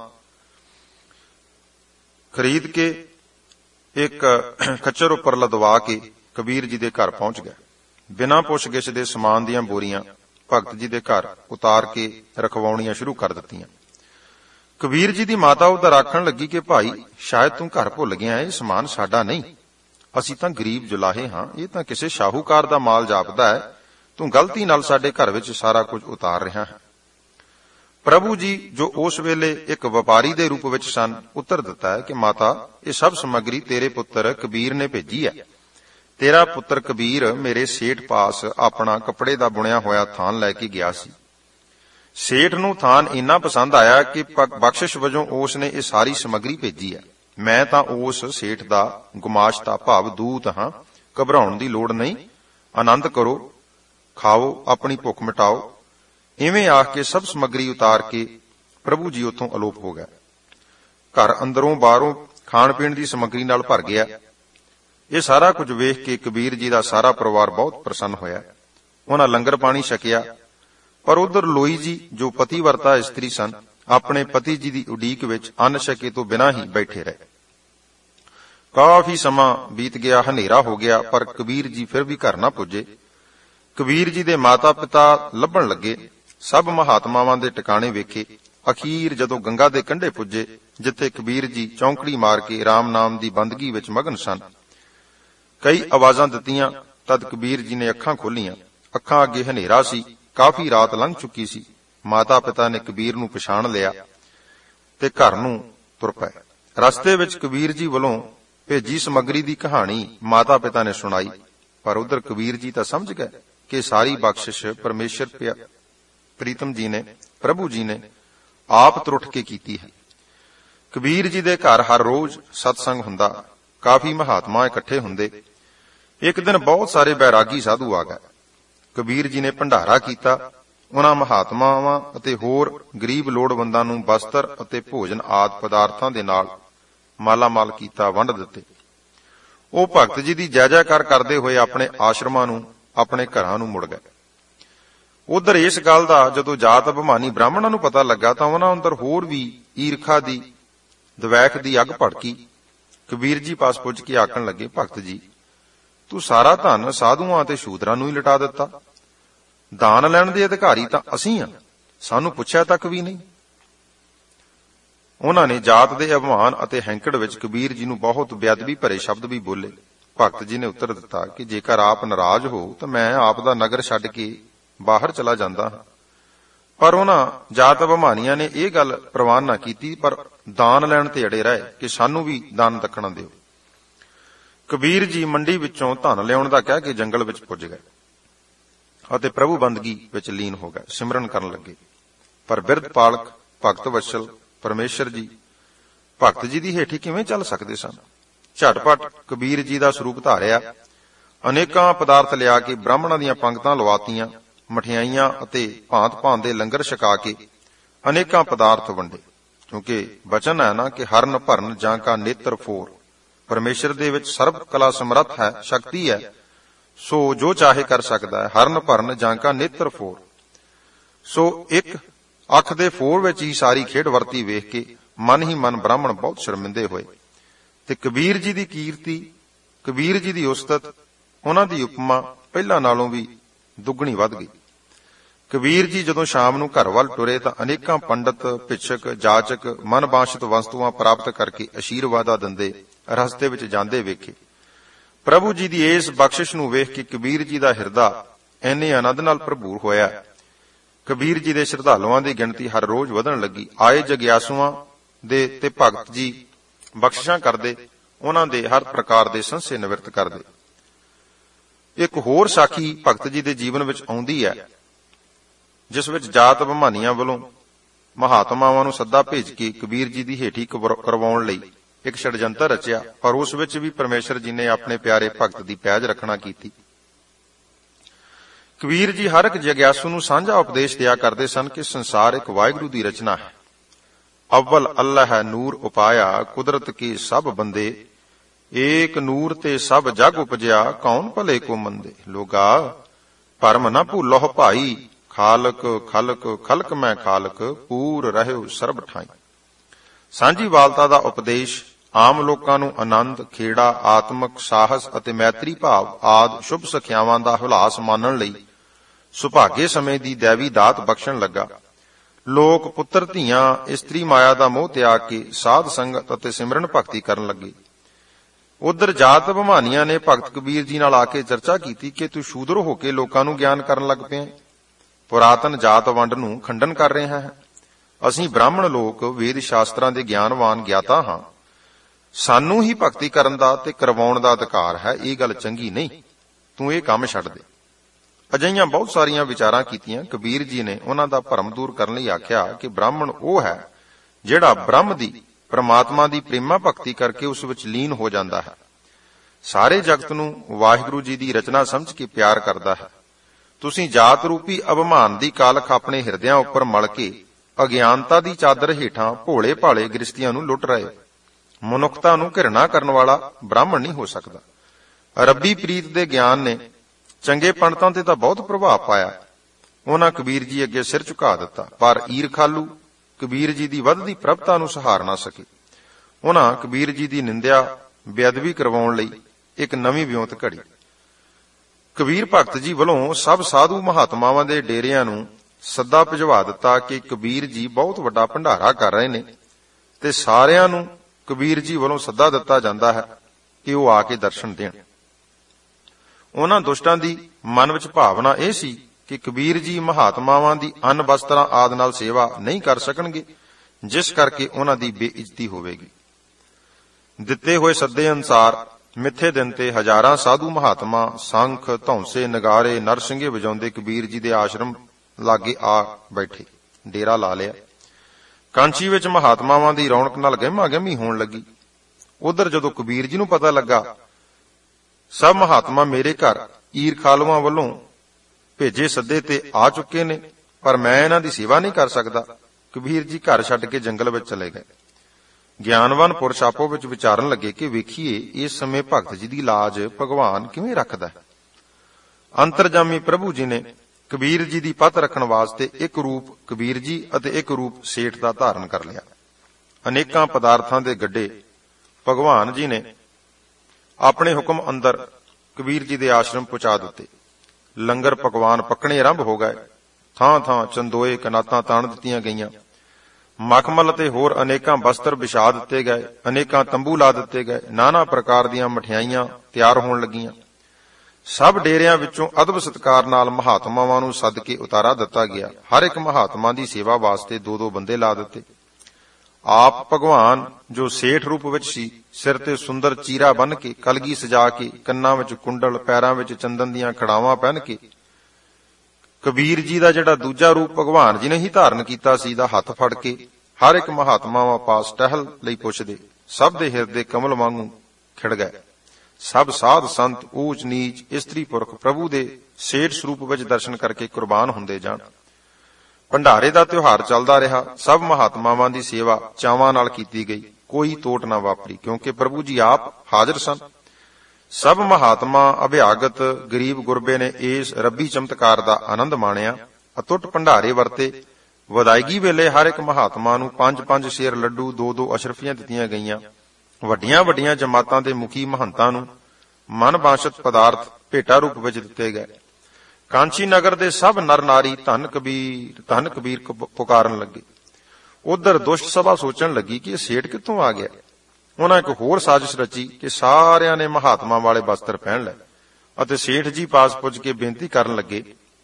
ਖਰੀਦ ਕੇ ਇੱਕ ਖੱਚਰ ਉੱਪਰ ਲਦਵਾ ਕੇ ਕਬੀਰ ਜੀ ਦੇ ਘਰ ਪਹੁੰਚ ਗਿਆ। ਬਿਨਾਂ ਪੁੱਛ-ਗਿੱਛ ਦੇ ਸਮਾਨ ਦੀਆਂ ਬੋਰੀਆਂ ਭਗਤ ਜੀ ਦੇ ਘਰ ਉਤਾਰ ਕੇ ਰਖਵਾਉਣੀਆਂ ਸ਼ੁਰੂ ਕਰ ਦਿੱਤੀਆਂ। ਕਬੀਰ ਜੀ ਦੀ ਮਾਤਾ ਉਧਰ ਆਖਣ ਲੱਗੀ ਕਿ ਭਾਈ ਸ਼ਾਇਦ ਤੂੰ ਘਰ ਭੁੱਲ ਗਿਆ, ਇਹ ਸਮਾਨ ਸਾਡਾ ਨਹੀਂ, ਅਸੀਂ ਤਾਂ ਗਰੀਬ ਜੁਲਾਹੇ ਹਾਂ, ਇਹ ਤਾਂ ਕਿਸੇ ਸ਼ਾਹੂਕਾਰ ਦਾ ਮਾਲ ਜਾਪਦਾ ਹੈ, ਤੂੰ ਗਲਤੀ ਨਾਲ ਸਾਡੇ ਘਰ ਵਿੱਚ ਸਾਰਾ ਕੁਝ ਉਤਾਰ ਰਿਹਾ ਹੈ। ਪ੍ਰਭੂ ਜੀ ਜੋ ਉਸ ਵੇਲੇ ਇੱਕ ਵਪਾਰੀ ਦੇ ਰੂਪ ਵਿੱਚ ਸਨ, ਉੱਤਰ ਦਿੱਤਾ ਹੈ ਕਿ ਮਾਤਾ, ਇਹ ਸਭ ਸਮੱਗਰੀ ਤੇਰੇ ਪੁੱਤਰ ਕਬੀਰ ਨੇ ਭੇਜੀ ਹੈ। ਤੇਰਾ ਪੁੱਤਰ ਕਬੀਰ ਮੇਰੇ ਸੇਠ ਪਾਸ ਆਪਣਾ ਕੱਪੜੇ ਦਾ ਬੁਣਿਆ ਹੋਇਆ ਥਾਨ ਲੈ ਕੇ ਗਿਆ ਸੀ। ਸੇਠ ਨੂੰ ਥਾਨ ਇੰਨਾ ਪਸੰਦ ਆਇਆ ਕਿ ਬਖਸ਼ਿਸ਼ ਵਜੋਂ ਉਸ ਨੇ ਇਹ ਸਾਰੀ ਸਮੱਗਰੀ ਭੇਜੀ ਹੈ। ਮੈਂ ਤਾਂ ਉਸ ਸੇਠ ਦਾ ਗੁਮਾਸ਼ਤਾ ਭਾਵ ਦੂਤ ਹਾਂ, ਘਬਰਾਉਣ ਦੀ ਲੋੜ ਨਹੀਂ, ਆਨੰਦ ਕਰੋ, ਖਾਓ, ਆਪਣੀ ਭੁੱਖ ਮਿਟਾਓ। ਇਵੇਂ ਆਖ ਕੇ ਸਭ ਸਮੱਗਰੀ ਉਤਾਰ ਕੇ ਪ੍ਰਭੂ ਜੀ ਉੱਥੋਂ ਅਲੋਪ ਹੋ ਗਿਆ। ਘਰ ਅੰਦਰੋਂ ਬਾਹਰੋਂ ਖਾਣ ਪੀਣ ਦੀ ਸਮੱਗਰੀ ਨਾਲ ਭਰ ਗਿਆ। ਇਹ ਸਾਰਾ ਕੁਝ ਵੇਖ ਕੇ ਕਬੀਰ ਜੀ ਦਾ ਸਾਰਾ ਪਰਿਵਾਰ ਬਹੁਤ ਪ੍ਰਸੰਨ ਹੋਇਆ। ਉਹਨਾਂ ਲੰਗਰ ਪਾਣੀ ਛਕਿਆ, ਪਰ ਉਧਰ ਲੋਈ ਜੀ ਜੋ ਪਤੀਵਰਤਾ ਇਸਤਰੀ ਸਨ, ਆਪਣੇ ਪਤੀ ਜੀ ਦੀ ਉਡੀਕ ਵਿੱਚ ਅੰਨ ਛਕੇ ਤੋਂ ਬਿਨਾਂ ਹੀ ਬੈਠੇ ਰਹੇ। ਕਾਫੀ ਸਮਾਂ ਬੀਤ ਗਿਆ, ਹਨੇਰਾ ਹੋ ਗਿਆ, ਪਰ ਕਬੀਰ ਜੀ ਫਿਰ ਵੀ ਘਰ ਨਾ ਪੁੱਜੇ। ਕਬੀਰ ਜੀ ਦੇ ਮਾਤਾ ਪਿਤਾ ਲੱਭਣ ਲੱਗੇ, ਸਭ ਮਹਾਤਮਾਵਾਂ ਦੇ ਟਿਕਾਣੇ ਵੇਖੇ। ਅਖੀਰ ਜਦੋਂ ਗੰਗਾ ਦੇ ਕੰਢੇ ਪੁੱਜੇ, ਜਿੱਥੇ ਕਬੀਰ ਜੀ ਚੌਂਕੜੀ ਮਾਰ ਕੇ ਰਾਮ ਨਾਮ ਦੀ ਬੰਦਗੀ ਵਿੱਚ ਮਗਨ ਸਨ, ਕਈ ਆਵਾਜ਼ਾਂ ਦਿੱਤੀਆਂ। ਤਦ ਕਬੀਰ ਜੀ ਨੇ ਅੱਖਾਂ ਖੋਲੀਆਂ। ਅੱਖਾਂ ਅੱਗੇ ਹਨੇਰਾ ਸੀ, ਕਾਫੀ ਰਾਤ ਲੰਘ ਚੁੱਕੀ ਸੀ। ਮਾਤਾ ਪਿਤਾ ਨੇ ਕਬੀਰ ਨੂੰ ਪਛਾਣ ਲਿਆ ਤੇ ਘਰ ਨੂੰ ਤੁਰ ਪਏ। ਰਸਤੇ ਵਿੱਚ ਕਬੀਰ ਜੀ ਵੱਲੋਂ ਭੇਜੀ ਸਮੱਗਰੀ ਦੀ ਕਹਾਣੀ ਮਾਤਾ ਪਿਤਾ ਨੇ ਸੁਣਾਈ, ਪਰ ਉਧਰ ਕਬੀਰ ਜੀ ਤਾਂ ਸਮਝ ਗਏ ਕਿ ਸਾਰੀ ਬਖਸ਼ਿਸ਼ ਪਰਮੇਸ਼ਰ ਪਿਆ ਪ੍ਰੀਤਮ ਜੀ ਨੇ, ਪ੍ਰਭੂ ਜੀ ਨੇ ਆਪ ਤੁਰਟ ਕੇ ਕੀਤੀ ਹੈ। ਕਬੀਰ ਜੀ ਦੇ ਘਰ ਹਰ ਰੋਜ਼ ਸਤਸੰਗ ਹੁੰਦਾ, ਕਾਫੀ ਮਹਾਤਮਾ ਇਕੱਠੇ ਹੁੰਦੇ। ਇੱਕ ਦਿਨ ਬਹੁਤ ਸਾਰੇ ਬੈਰਾਗੀ ਸਾਧੂ ਆ ਗਏ। ਕਬੀਰ ਜੀ ਨੇ ਭੰਡਾਰਾ ਕੀਤਾ। ਉਹਨਾਂ ਮਹਾਤਮਾਵਾਂ ਅਤੇ ਹੋਰ ਗਰੀਬ ਲੋੜਵੰਦਾਂ ਨੂੰ ਬਸਤਰ ਅਤੇ ਭੋਜਨ ਆਦਿ ਪਦਾਰਥਾਂ ਦੇ ਨਾਲ ਮਾਲਾਮਾਲ ਕੀਤਾ, ਵੰਡ ਦਿੱਤੇ। ਉਹ ਭਗਤ ਜੀ ਦੀ ਜੈ ਜੈਕਾਰ ਕਰਦੇ ਹੋਏ ਆਪਣੇ ਆਸ਼ਰਮਾਂ ਨੂੰ, ਆਪਣੇ ਘਰਾਂ ਨੂੰ ਮੁੜ ਗਏ। ਉਧਰ ਇਸ ਗੱਲ ਦਾ ਜਦੋਂ ਜਾਤ ਅਭਿਮਾਨੀ ਬ੍ਰਾਹਮਣਾਂ ਨੂੰ ਪਤਾ ਲੱਗਾ ਤਾਂ ਉਹਨਾਂ ਅੰਦਰ ਹੋਰ ਵੀ ਈਰਖਾ ਦੀ, ਦਵੈਖ ਦੀ ਅੱਗ ਭੜਕੀ। ਕਬੀਰ ਜੀ ਪਾਸ ਪੁੱਜ ਕੇ ਆਖਣ ਲੱਗੇ, ਭਗਤ ਜੀ, ਤੂੰ ਸਾਰਾ ਧਨ ਸਾਧੂਆਂ ਤੇ ਸ਼ੂਦਰਾਂ ਨੂੰ ਹੀ ਲਟਾ ਦਿੱਤਾ। ਦਾਨ ਲੈਣ ਦੇ ਅਧਿਕਾਰੀ ਤਾਂ ਅਸੀਂ ਹਾਂ, ਸਾਨੂੰ ਪੁੱਛਿਆ ਤੱਕ ਵੀ ਨਹੀਂ। ਉਹਨਾਂ ਨੇ ਜਾਤ ਦੇ ਅਭਿਮਾਨ ਅਤੇ ਹੈਂਕੜ ਵਿੱਚ ਕਬੀਰ ਜੀ ਨੂੰ ਬਹੁਤ ਬੇਅਦਬੀ ਭਰੇ ਸ਼ਬਦ ਵੀ ਬੋਲੇ। ਭਗਤ ਜੀ ਨੇ ਉੱਤਰ ਦਿੱਤਾ ਕਿ ਜੇਕਰ ਆਪ ਨਾਰਾਜ਼ ਹੋ ਤਾਂ ਮੈਂ ਆਪ ਦਾ ਨਗਰ ਛੱਡ ਕੇ ਬਾਹਰ ਚਲਾ ਜਾਂਦਾ ਹਾਂ। ਪਰ ਉਹਨਾਂ ਜਾਤ ਅਭਿਮਾਨੀਆਂ ਨੇ ਇਹ ਗੱਲ ਪ੍ਰਵਾਨ ਨਾ ਕੀਤੀ, ਪਰ ਦਾਨ ਲੈਣ ਤੇ ਅੜੇ ਰਹੇ ਕਿ ਸਾਨੂੰ ਵੀ ਦਾਨ ਦক্ষਣਾ ਦਿਓ। ਕਬੀਰ ਜੀ ਮੰਡੀ ਵਿੱਚੋਂ ਧਨ ਲਿਆਉਣ ਦਾ ਕਹਿ ਕੇ ਜੰਗਲ ਵਿੱਚ ਪੁੱਜ ਗਏ ਅਤੇ ਪ੍ਰਭੂ ਬੰਦਗੀ ਵਿੱਚ ਲੀਨ ਹੋ ਗਏ, ਸਿਮਰਨ ਕਰਨ ਲੱਗੇ। ਪਰ ਬਿਰਧ ਪਾਲਕ ਭਗਤ ਵਤਸਲ ਪਰਮੇਸ਼ਰ ਜੀ ਭਗਤ ਜੀ ਦੀ ਹੇਠੀ ਕਿਵੇਂ ਚੱਲ ਸਕਦੇ ਸਨ। ਝਟਪਟ ਕਬੀਰ ਜੀ ਦਾ ਸਰੂਪ ਧਾਰਿਆ, ਅਨੇਕਾਂ ਪਦਾਰਥ ਲਿਆ ਕੇ ਬ੍ਰਾਹਮਣਾਂ ਦੀਆਂ ਪੰਗਤਾਂ ਲਵਾਤੀਆਂ, ਮਠਿਆਈਆਂ ਅਤੇ ਭਾਂਤ ਭਾਂਤ ਦੇ ਲੰਗਰ ਛਕਾ ਕੇ ਅਨੇਕਾਂ ਪਦਾਰਥ ਵੰਡੇ। ਕਿਉਂਕਿ ਬਚਨ ਹੈ ਨਾ ਕਿ ਹਰਨ ਭਰਨ ਜਾਂ ਕਾ ਨੇਤਰ ਫੋਰ, ਪਰਮੇਸ਼ਰ ਦੇ ਵਿੱਚ ਸਰਬ ਕਲਾ ਸਮਰੱਥ ਹੈ, ਸ਼ਕਤੀ ਹੈ, ਸੋ ਜੋ ਚਾਹੇ ਕਰ ਸਕਦਾ ਹੈ। ਹਰਨ ਭਰਨ ਜਾਂ ਕਾ ਨੇਤਰ ਫੋਰ, ਸੋ ਇੱਕ ਅੱਖ ਦੇ ਫੋਰ ਵਿੱਚ ਹੀ ਸਾਰੀ ਖੇਡ ਵਰਤੀ ਵੇਖ ਕੇ ਮਨ ਹੀ ਮਨ ਬ੍ਰਾਹਮਣ ਬਹੁਤ ਸ਼ਰਮਿੰਦੇ ਹੋਏ। ਤੇ ਕਬੀਰ ਜੀ ਦੀ ਕੀਰਤੀ, ਕਬੀਰ ਜੀ ਦੀ ਉਸਤਤ, ਉਹਨਾਂ ਦੀ ਉਪਮਾ ਪਹਿਲਾਂ ਨਾਲੋਂ ਵੀ ਦੁੱਗਣੀ ਵੱਧ ਗਈ। ਕਬੀਰ ਜੀ ਜਦੋਂ ਸ਼ਾਮ ਨੂੰ ਘਰ ਵੱਲ ਟੁਰੇ ਤਾਂ ਅਨੇਕਾਂ ਪੰਡਤ, ਭਿਕਸ਼ਕ, ਜਾਚਕ ਮਨ ਬਾਸ਼ਤ ਵਸਤੂਆਂ ਪ੍ਰਾਪਤ ਕਰਕੇ ਅਸ਼ੀਰਵਾਦਾਂ ਦਿੰਦੇ ਰਸਤੇ ਵਿੱਚ ਜਾਂਦੇ ਵੇਖੇ। ਪ੍ਰਭੂ ਜੀ ਦੀ ਇਸ ਬਖਸ਼ਿਸ਼ ਨੂੰ ਵੇਖ ਕੇ ਕਬੀਰ ਜੀ ਦਾ ਹਿਰਦਾ ਇੰਨੇ ਆਨੰਦ ਨਾਲ ਭਰਪੂਰ ਹੋਇਆ। ਕਬੀਰ ਜੀ ਦੇ ਸ਼ਰਧਾਲੂਆਂ ਦੀ ਗਿਣਤੀ ਹਰ ਰੋਜ਼ ਵਧਣ ਲੱਗੀ। ਆਏ ਜਗਿਆਸੂਆਂ ਦੇ ਤੇ ਭਗਤ ਜੀ ਬਖਸ਼ਿਸ਼ਾਂ ਕਰਦੇ, ਉਹਨਾਂ ਦੇ ਹਰ ਪ੍ਰਕਾਰ ਦੇ ਸੰਸੇ ਨਿਵਰਤ ਕਰਦੇ। ਇੱਕ ਹੋਰ ਸਾਖੀ ਭਗਤ ਜੀ ਦੇ ਜੀਵਨ ਵਿੱਚ ਆਉਂਦੀ ਹੈ, ਜਿਸ ਵਿੱਚ ਜਾਤ ਅਭਿਮਾਨੀਆਂ ਵੱਲੋਂ ਮਹਾਤਮਾਵਾਂ ਨੂੰ ਸੱਦਾ ਭੇਜ ਕੇ ਕਬੀਰ ਜੀ ਦੀ ਹੇਠੀ ਕਰਵਾਉਣ ਲਈ ਇੱਕ ਛੜਜੰਤਰ ਰਚਿਆ, ਪਰ ਉਸ ਵਿੱਚ ਵੀ ਪਰਮੇਸ਼ਰ ਜੀ ਨੇ ਆਪਣੇ ਪਿਆਰੇ ਭਗਤ ਦੀ ਪੈਜ ਰੱਖਣਾ ਕੀਤੀ। ਕਬੀਰ ਜੀ ਹਰ ਇੱਕ ਜਗਿਆਸੂ ਨੂੰ ਸਾਂਝਾ ਉਪਦੇਸ਼ ਦਿਆ ਕਰਦੇ ਸਨ ਕਿ ਸੰਸਾਰ ਇੱਕ ਵਾਹਿਗੁਰੂ ਦੀ ਰਚਨਾ ਹੈ। ਅਵਲ ਅੱਲਾਹ ਹੈ ਨੂਰ ਉਪਾਇਆ, ਕੁਦਰਤ ਕੇ ਸਭ ਬੰਦੇ, ਏਕ ਨੂਰ ਤੇ ਸਭ ਜਗ ਉਪਜਿਆ, ਕੌਣ ਭਲੇ ਕੋ ਮੰਦੇ। ਲੋਗਾ ਭਰਮ ਨਾ ਭੂਲੋ ਭਾਈ, ਖਾਲਕ ਖਲਕ ਖਲਕ ਮੈਂ ਖਾਲਕ, ਪੂਰ ਰਹਿਓ ਸਰਬ ਠਾਈ। ਸਾਂਝੀ ਵਾਲਤਾ ਦਾ ਉਪਦੇਸ਼ ਆਮ ਲੋਕਾਂ ਨੂੰ ਆਨੰਦ, ਖੇੜਾ, ਆਤਮਕ ਸਾਹਸ ਅਤੇ ਮੈਤਰੀ ਭਾਵ ਆਦਿ ਸ਼ੁਭ ਸਖਿਆਵਾਂ ਦਾ ਹੁਲਾਸ ਮਾਣਨ ਲਈ ਸੁਭਾਗੇ ਸਮੇਂ ਦੀ ਦੈਵੀ ਦਾਤ ਬਖਸ਼ਣ ਲੱਗਾ। ਲੋਕ ਪੁੱਤਰ ਧੀਆਂ ਇਸਤਰੀ ਮਾਇਆ ਦਾ ਮੋਹ ਤਿਆਗ ਕੇ ਸਾਧ ਸੰਗਤ ਅਤੇ ਸਿਮਰਨ ਭਗਤੀ ਕਰਨ ਲੱਗੇ। ਉਧਰ ਜਾਤ ਅਭਿਮਾਨੀਆਂ ਨੇ ਭਗਤ ਕਬੀਰ ਜੀ ਨਾਲ ਆ ਕੇ ਚਰਚਾ ਕੀਤੀ ਕਿ ਤੂੰ ਸ਼ੂਦਰ ਹੋ ਕੇ ਲੋਕਾਂ ਨੂੰ ਗਿਆਨ ਕਰਨ ਲੱਗ ਪਿਆ, ਪੁਰਾਤਨ ਜਾਤ ਵੰਡ ਨੂੰ ਖੰਡਨ ਕਰ ਰਿਹਾ ਹੈ। ਅਸੀਂ ਬ੍ਰਾਹਮਣ ਲੋਕ ਵੇਦ ਸ਼ਾਸਤਰਾਂ ਦੇ ਗਿਆਨਵਾਨ ਗਿਆਤਾ ਹਾਂ, ਸਾਨੂੰ ਹੀ ਭਗਤੀ ਕਰਨ ਦਾ ਤੇ ਕਰਵਾਉਣ ਦਾ ਅਧਿਕਾਰ ਹੈ। ਇਹ ਗੱਲ ਚੰਗੀ ਨਹੀਂ, ਤੂੰ ਇਹ ਕੰਮ ਛੱਡ ਦੇ। ਅਜਿਹੀਆਂ ਬਹੁਤ ਸਾਰੀਆਂ ਵਿਚਾਰਾਂ ਕੀਤੀਆਂ। ਕਬੀਰ ਜੀ ਨੇ ਉਹਨਾਂ ਦਾ ਭਰਮ ਦੂਰ ਕਰਨ ਲਈ ਆਖਿਆ ਕਿ ਬ੍ਰਾਹਮਣ ਉਹ ਹੈ ਜਿਹੜਾ ਬ੍ਰਹਮ ਦੀ, ਪ੍ਰਮਾਤਮਾ ਦੀ ਪ੍ਰੇਮਾ ਭਗਤੀ ਕਰਕੇ ਉਸ ਵਿੱਚ ਲੀਨ ਹੋ ਜਾਂਦਾ ਹੈ, ਸਾਰੇ ਜਗਤ ਨੂੰ ਵਾਹਿਗੁਰੂ ਜੀ ਦੀ ਰਚਨਾ ਸਮਝ ਕੇ ਪਿਆਰ ਕਰਦਾ ਹੈ। ਤੁਸੀਂ ਜਾਤ ਰੂਪੀ ਅਭਿਮਾਨ ਦੀ ਕਾਲਖ ਆਪਣੇ ਹਿਰਦਿਆਂ ਉੱਪਰ ਮਲ ਕੇ ਅਗਿਆਨਤਾ ਦੀ ਚਾਦਰ ਹੇਠਾਂ ਭੋਲੇ ਭਾਲੇ ਗ੍ਰਸਤੀਆਂ ਨੂੰ ਲੁੱਟ ਰਹੇ। ਮਨੁੱਖਤਾ ਨੂੰ ਘਿਰਣਾ ਕਰਨ ਵਾਲਾ ਬ੍ਰਾਹਮਣ ਨਹੀਂ ਹੋ ਸਕਦਾ। ਰੱਬੀ ਪ੍ਰੀਤ ਦੇ ਗਿਆਨ ਨੇ ਚੰਗੇ ਪੰਡਤਾਂ ਤੇ ਤਾਂ ਬਹੁਤ ਪ੍ਰਭਾਵ ਪਾਇਆ। ਉਹਨਾਂ ਕਬੀਰ ਜੀ ਅੱਗੇ ਸਿਰ ਝੁਕਾ ਦਿੱਤਾ, ਪਰ ਈਰਖਾਲੂ ਕਬੀਰ ਜੀ ਦੀ ਵੱਧਦੀ ਪ੍ਰਭਤਾ ਨੂੰ ਸਹਾਰ ਨਾ ਸਕੇ। ਉਹਨਾਂ ਕਬੀਰ ਜੀ ਦੀ ਨਿੰਦਿਆ ਬੇਅਦਬੀ ਕਰਵਾਉਣ ਲਈ ਇੱਕ ਨਵੀਂ ਵਿਉਂਤ ਘੜੀ। ਕਬੀਰ ਭਗਤ ਜੀ ਵੱਲੋਂ ਸਭ ਸਾਧੂ ਮਹਾਤਮਾਵਾਂ ਦੇ ਡੇਰਿਆਂ ਨੂੰ ਸੱਦਾ ਭਿਜਵਾ ਦਿੱਤਾ ਕਿ ਕਬੀਰ ਜੀ ਬਹੁਤ ਵੱਡਾ ਭੰਡਾਰਾ ਕਰ ਰਹੇ ਨੇ ਤੇ ਸਾਰਿਆਂ ਨੂੰ ਕਬੀਰ ਜੀ ਵੱਲੋਂ ਸੱਦਾ ਦਿੱਤਾ ਜਾਂਦਾ ਹੈ ਕਿ ਉਹ ਆ ਕੇ ਦਰਸ਼ਨ ਦੇਣ। ਉਹਨਾਂ ਦੁਸ਼ਟਾਂ ਦੀ ਮਨ ਵਿੱਚ ਭਾਵਨਾ ਇਹ ਸੀ ਕਿ ਕਬੀਰ ਜੀ ਮਹਾਤਮਾਵਾਂ ਦੀ ਅੰਨ ਵਸਤਰਾਂ ਆਦਿ ਨਾਲ ਸੇਵਾ ਨਹੀਂ ਕਰ ਸਕਣਗੇ, ਜਿਸ ਕਰਕੇ ਉਹਨਾਂ ਦੀ ਬੇਇੱਜ਼ਤੀ ਹੋਵੇਗੀ। ਦਿੱਤੇ ਹੋਏ ਸੱਦੇ ਅਨੁਸਾਰ ਮਿੱਥੇ ਦਿਨ ਤੇ ਹਜ਼ਾਰਾਂ ਸਾਧੂ ਮਹਾਤਮਾ ਸੰਖ, ਧੌਂਸੇ, ਨਗਾਰੇ, ਨਰਸਿੰਘੇ ਵਜਾਉਂਦੇ ਕਬੀਰ ਜੀ ਦੇ ਆਸ਼ਰਮ ਲਾਗੇ ਆ ਬੈਠੇ, ਡੇਰਾ ਲਾ ਲਿਆ। ਕਾਂਚੀ ਵਿੱਚ ਮਹਾਤਮਾਵਾਂ ਦੀ ਰੌਣਕ ਨਾਲ ਗਹਿਮਾ ਗਹਿਮੀ ਹੋਣ ਲੱਗੀ। ਉਧਰ ਜਦੋਂ ਕਬੀਰ ਜੀ ਨੂੰ ਪਤਾ ਲੱਗਾ ਸਭ ਮਹਾਤਮਾ ਮੇਰੇ ਘਰ ਈਰਖਾਲੂਆਂ ਵੱਲੋਂ ਭੇਜੇ ਸੱਦੇ ਤੇ ਆ ਚੁੱਕੇ ਨੇ, ਪਰ ਮੈਂ ਇਹਨਾਂ ਦੀ ਸੇਵਾ ਨਹੀਂ ਕਰ ਸਕਦਾ, ਕਬੀਰ ਜੀ ਘਰ ਛੱਡ ਕੇ ਜੰਗਲ ਵਿੱਚ ਚਲੇ ਗਏ। ਗਿਆਨਵਾਨ ਪੁਰਸ਼ ਆਪੋ ਵਿੱਚ ਵਿਚਾਰਨ ਲੱਗੇ ਕਿ ਵੇਖੀਏ ਇਸ ਸਮੇਂ ਭਗਤ ਜੀ ਦੀ ਲਾਜ ਭਗਵਾਨ ਕਿਵੇਂ ਰੱਖਦਾ ਹੈ। ਅੰਤਰਜਾਮੀ ਪ੍ਰਭੂ ਜੀ ਨੇ ਕਬੀਰ ਜੀ ਦੀ ਪੱਤ ਰੱਖਣ ਵਾਸਤੇ ਇੱਕ ਰੂਪ ਕਬੀਰ ਜੀ ਅਤੇ ਇੱਕ ਰੂਪ ਸੇਠ ਦਾ ਧਾਰਨ ਕਰ ਲਿਆ। ਅਨੇਕਾਂ ਪਦਾਰਥਾਂ ਦੇ ਗੱਡੇ ਭਗਵਾਨ ਜੀ ਨੇ ਆਪਣੇ ਹੁਕਮ ਅੰਦਰ ਕਬੀਰ ਜੀ ਦੇ ਆਸ਼ਰਮ ਪਹੁੰਚਾ ਦਿੱਤੇ। ਲੰਗਰ ਪਕਵਾਨ ਪੱਕਣੇ ਆਰੰਭ ਹੋ ਗਏ। ਥਾਂ ਥਾਂ ਚੰਦੋਏ ਕਨਾਤਾਂ ਤਾਣ ਦਿੱਤੀਆਂ ਗਈਆਂ। ਮਖਮਲ ਅਤੇ ਹੋਰ ਅਨੇਕਾਂ ਬਸਤਰ ਵਿਛਾ ਦਿੱਤੇ ਗਏ। ਅਨੇਕਾਂ ਤੰਬੂ ਲਾ ਦਿੱਤੇ ਗਏ। ਨਾਨਾ ਪ੍ਰਕਾਰ ਦੀਆਂ ਮਠਿਆਈਆਂ ਤਿਆਰ ਹੋਣ ਲੱਗੀਆਂ। ਸਭ ਡੇਰਿਆਂ ਵਿੱਚੋਂ ਅਦਬ ਸਤਿਕਾਰ ਨਾਲ ਮਹਾਤਮਾਵਾਂ ਨੂੰ ਸੱਦ ਕੇ ਉਤਾਰਾ ਦਿੱਤਾ ਗਿਆ। ਹਰ ਇੱਕ ਮਹਾਤਮਾ ਦੀ ਸੇਵਾ ਵਾਸਤੇ ਦੋ ਦੋ ਬੰਦੇ ਲਾ ਦਿੱਤੇ। ਆਪ ਭਗਵਾਨ ਜੋ ਸੇਠ ਰੂਪ ਵਿੱਚ ਸੀ, ਸਿਰ ਤੇ ਸੁੰਦਰ ਚੀਰਾ ਬੰਨ੍ਹ ਕੇ, ਕਲਗੀ ਸਜਾ ਕੇ, ਕੰਨਾਂ ਵਿੱਚ ਕੁੰਡਲ, ਪੈਰਾਂ ਵਿੱਚ ਚੰਦਨ ਦੀਆਂ ਖੜਾਵਾਂ ਪਹਿਨ ਕੇ, ਕਬੀਰ ਜੀ ਦਾ ਜਿਹੜਾ ਦੂਜਾ ਰੂਪ ਭਗਵਾਨ ਜੀ ਨੇ ਹੀ ਧਾਰਨ ਕੀਤਾ ਸੀ ਦਾ ਹੱਥ ਫੜ ਕੇ ਹਰ ਇੱਕ ਮਹਾਤਮਾਵਾਂ ਪਾਸ ਟਹਿਲ ਲਈ ਪੁੱਛਦੇ। ਸਭ ਦੇ ਹਿਰਦੇ ਕਮਲ ਵਾਂਗੂ ਖਿੜ ਗਏ। ਸਭ ਸਾਧ ਸੰਤ, ਊਚ ਨੀਚ, ਇਸਤਰੀ ਪੁਰਖ ਪ੍ਰਭੂ ਦੇ ਸੇਠ ਸਰੂਪ ਵਿੱਚ ਦਰਸ਼ਨ ਕਰਕੇ ਕੁਰਬਾਨ ਹੁੰਦੇ ਜਾਣ। ਭੰਡਾਰੇ ਦਾ ਤਿਉਹਾਰ ਚੱਲਦਾ ਰਿਹਾ। ਸਭ ਮਹਾਤਮਾਵਾਂ ਦੀ ਸੇਵਾ ਚਾਵਾਂ ਨਾਲ ਕੀਤੀ ਗਈ। ਕੋਈ ਤੋਟ ਨਾ ਵਾਪਰੀ, ਕਿਉਂਕਿ ਪ੍ਰਭੂ ਜੀ ਆਪ ਹਾਜ਼ਰ ਸਨ। ਸਭ ਮਹਾਤਮਾ ਅਭਿਆਗਤ ਗਰੀਬ ਗੁਰਬੇ ਨੇ ਇਸ ਰੱਬੀ ਚਮਤਕਾਰ ਦਾ ਆਨੰਦ ਮਾਣਿਆ। ਅਤੁੱਟ ਭੰਡਾਰੇ ਵਰਤੇ। ਵਿਦਾਇਗੀ ਵੇਲੇ ਹਰ ਇੱਕ ਮਹਾਤਮਾ ਨੂੰ ਪੰਜ ਪੰਜ ਸ਼ੇਰ ਲੱਡੂ, ਦੋ ਦੋ ਅਸ਼ਰਫੀਆਂ ਦਿੱਤੀਆਂ ਗਈਆਂ। ਵੱਡੀਆਂ ਵੱਡੀਆਂ ਜਮਾਤਾਂ ਦੇ ਮੁਖੀ ਮਹੰਤਾਂ ਨੂੰ ਮਨ ਬਾਸ਼ਤ ਪਦਾਰਥ ਭੇਟਾ ਰੂਪ ਵਿੱਚ ਦਿੱਤੇ ਗਏ। ਕਾਂਚੀ ਨਗਰ ਦੇ ਸਭ ਨਰ ਨਾਰੀ ਧੰਨ ਕਬੀਰ ਧੰਨ ਕਬੀਰ ਪੁਕਾਰਨ ਲੱਗੇ। ਉਧਰ ਦੁਸ਼ਟ ਸਭਾ ਸੋਚਣ ਲੱਗੀ ਕਿ ਇਹ ਸੇਠ ਕਿੱਥੋਂ ਆ ਗਿਆ। ਉਹਨਾਂ ਇੱਕ ਹੋਰ ਸਾਜ਼ਿਸ਼ ਰਚੀ ਕਿ ਸਾਰਿਆਂ ਨੇ ਮਹਾਤਮਾ ਵਾਲੇ ਬਸਤਰ ਪਹਿਨ ਲਏ ਅਤੇ ਸੇਠ ਜੀ ਪਾਸ ਪੁੱਜ ਕੇ ਬੇਨਤੀ ਕਰਨ ਲੱਗੇ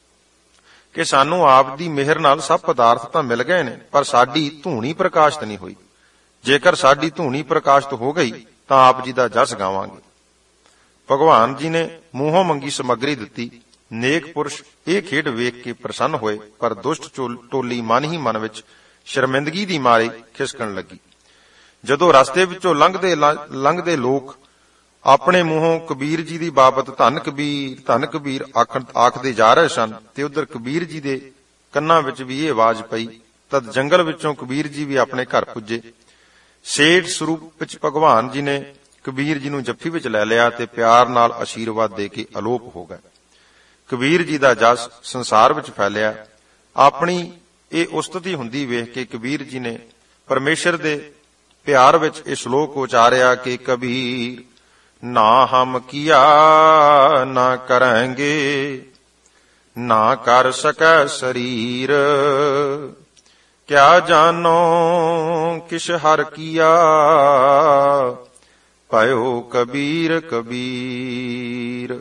ਕਿ ਸਾਨੂੰ ਆਪ ਦੀ ਮਿਹਰ ਨਾਲ ਸਭ ਪਦਾਰਥ ਤਾਂ ਮਿਲ ਗਏ ਨੇ, ਪਰ ਸਾਡੀ ਧੂਣੀ ਪ੍ਰਕਾਸ਼ਿਤ ਨਹੀਂ ਹੋਈ। ਜੇਕਰ ਸਾਡੀ ਧੂਣੀ ਪ੍ਰਕਾਸ਼ਿਤ ਹੋ ਗਈ ਤਾਂ ਆਪ ਜੀ ਦਾ ਜਸ ਗਾਵਾਂਗੇ। ਭਗਵਾਨ ਜੀ ਨੇ ਮੂੰਹੋਂ ਮੰਗੀ ਸਮੱਗਰੀ ਦਿੱਤੀ। ਨੇਕ ਪੁਰਸ਼ ਇਹ ਖੇਡ ਵੇਖ ਕੇ ਪ੍ਰਸੰਨ ਹੋਏ, ਪਰ ਦੁਸ਼ਟ ਟੋਲੀ ਮਨ ਹੀ ਮਨ ਵਿੱਚ ਸ਼ਰਮਿੰਦਗੀ ਦੀ ਮਾਰੇ ਖਿਸਕਣ ਲੱਗੀ। ਜਦੋਂ ਰਸਤੇ ਵਿੱਚੋਂ ਲੰਘਦੇ ਲੰਘਦੇ ਲੋਕ ਆਪਣੇ ਮੂੰਹੋਂ ਕਬੀਰ ਜੀ ਦੀ ਬਾਬਤ ਧੰਨ ਕਬੀਰ ਧੰਨ ਕਬੀਰ ਆਖਦੇ ਜਾ ਰਹੇ ਸਨ ਤੇ ਉਧਰ ਕਬੀਰ ਜੀ ਦੇ ਕੰਨਾਂ ਵਿੱਚ ਵੀ ਇਹ ਆਵਾਜ਼ ਪਈ, ਤਦ ਜੰਗਲ ਵਿੱਚੋਂ ਕਬੀਰ ਜੀ ਵੀ ਆਪਣੇ ਘਰ ਪੁੱਜੇ। ਸੇਠ ਸਰੂਪ ਵਿੱਚ ਭਗਵਾਨ ਜੀ ਨੇ ਕਬੀਰ ਜੀ ਨੂੰ ਜੱਫੀ ਵਿੱਚ ਲੈ ਲਿਆ ਤੇ ਪਿਆਰ ਨਾਲ ਆਸ਼ੀਰਵਾਦ ਦੇ ਕੇ ਅਲੋਪ ਹੋ ਗਏ। ਕਬੀਰ ਜੀ ਦਾ ਜਸ ਸੰਸਾਰ ਵਿੱਚ ਫੈਲਿਆ। ਆਪਣੀ ਇਹ ਉਸਤਤੀ ਹੁੰਦੀ ਵੇਖ ਕੇ ਕਬੀਰ ਜੀ ਨੇ ਪਰਮੇਸ਼ਰ ਦੇ ਪਿਆਰ ਵਿੱਚ ਇਹ ਸ਼ਲੋਕ ਉਚਾਰਿਆ ਕਿ ਕਬੀਰ ਨਾ ਹਮ ਕੀਆ ਨਾ ਕਰਾਂਗੇ, ਨਾ ਕਰ ਸਕੈ ਸਰੀਰ, ਕਿਆ ਜਾਨੋ ਕਿਛ ਹਰ ਕੀਆ, ਭਇਓ ਕਬੀਰ ਕਬੀਰ।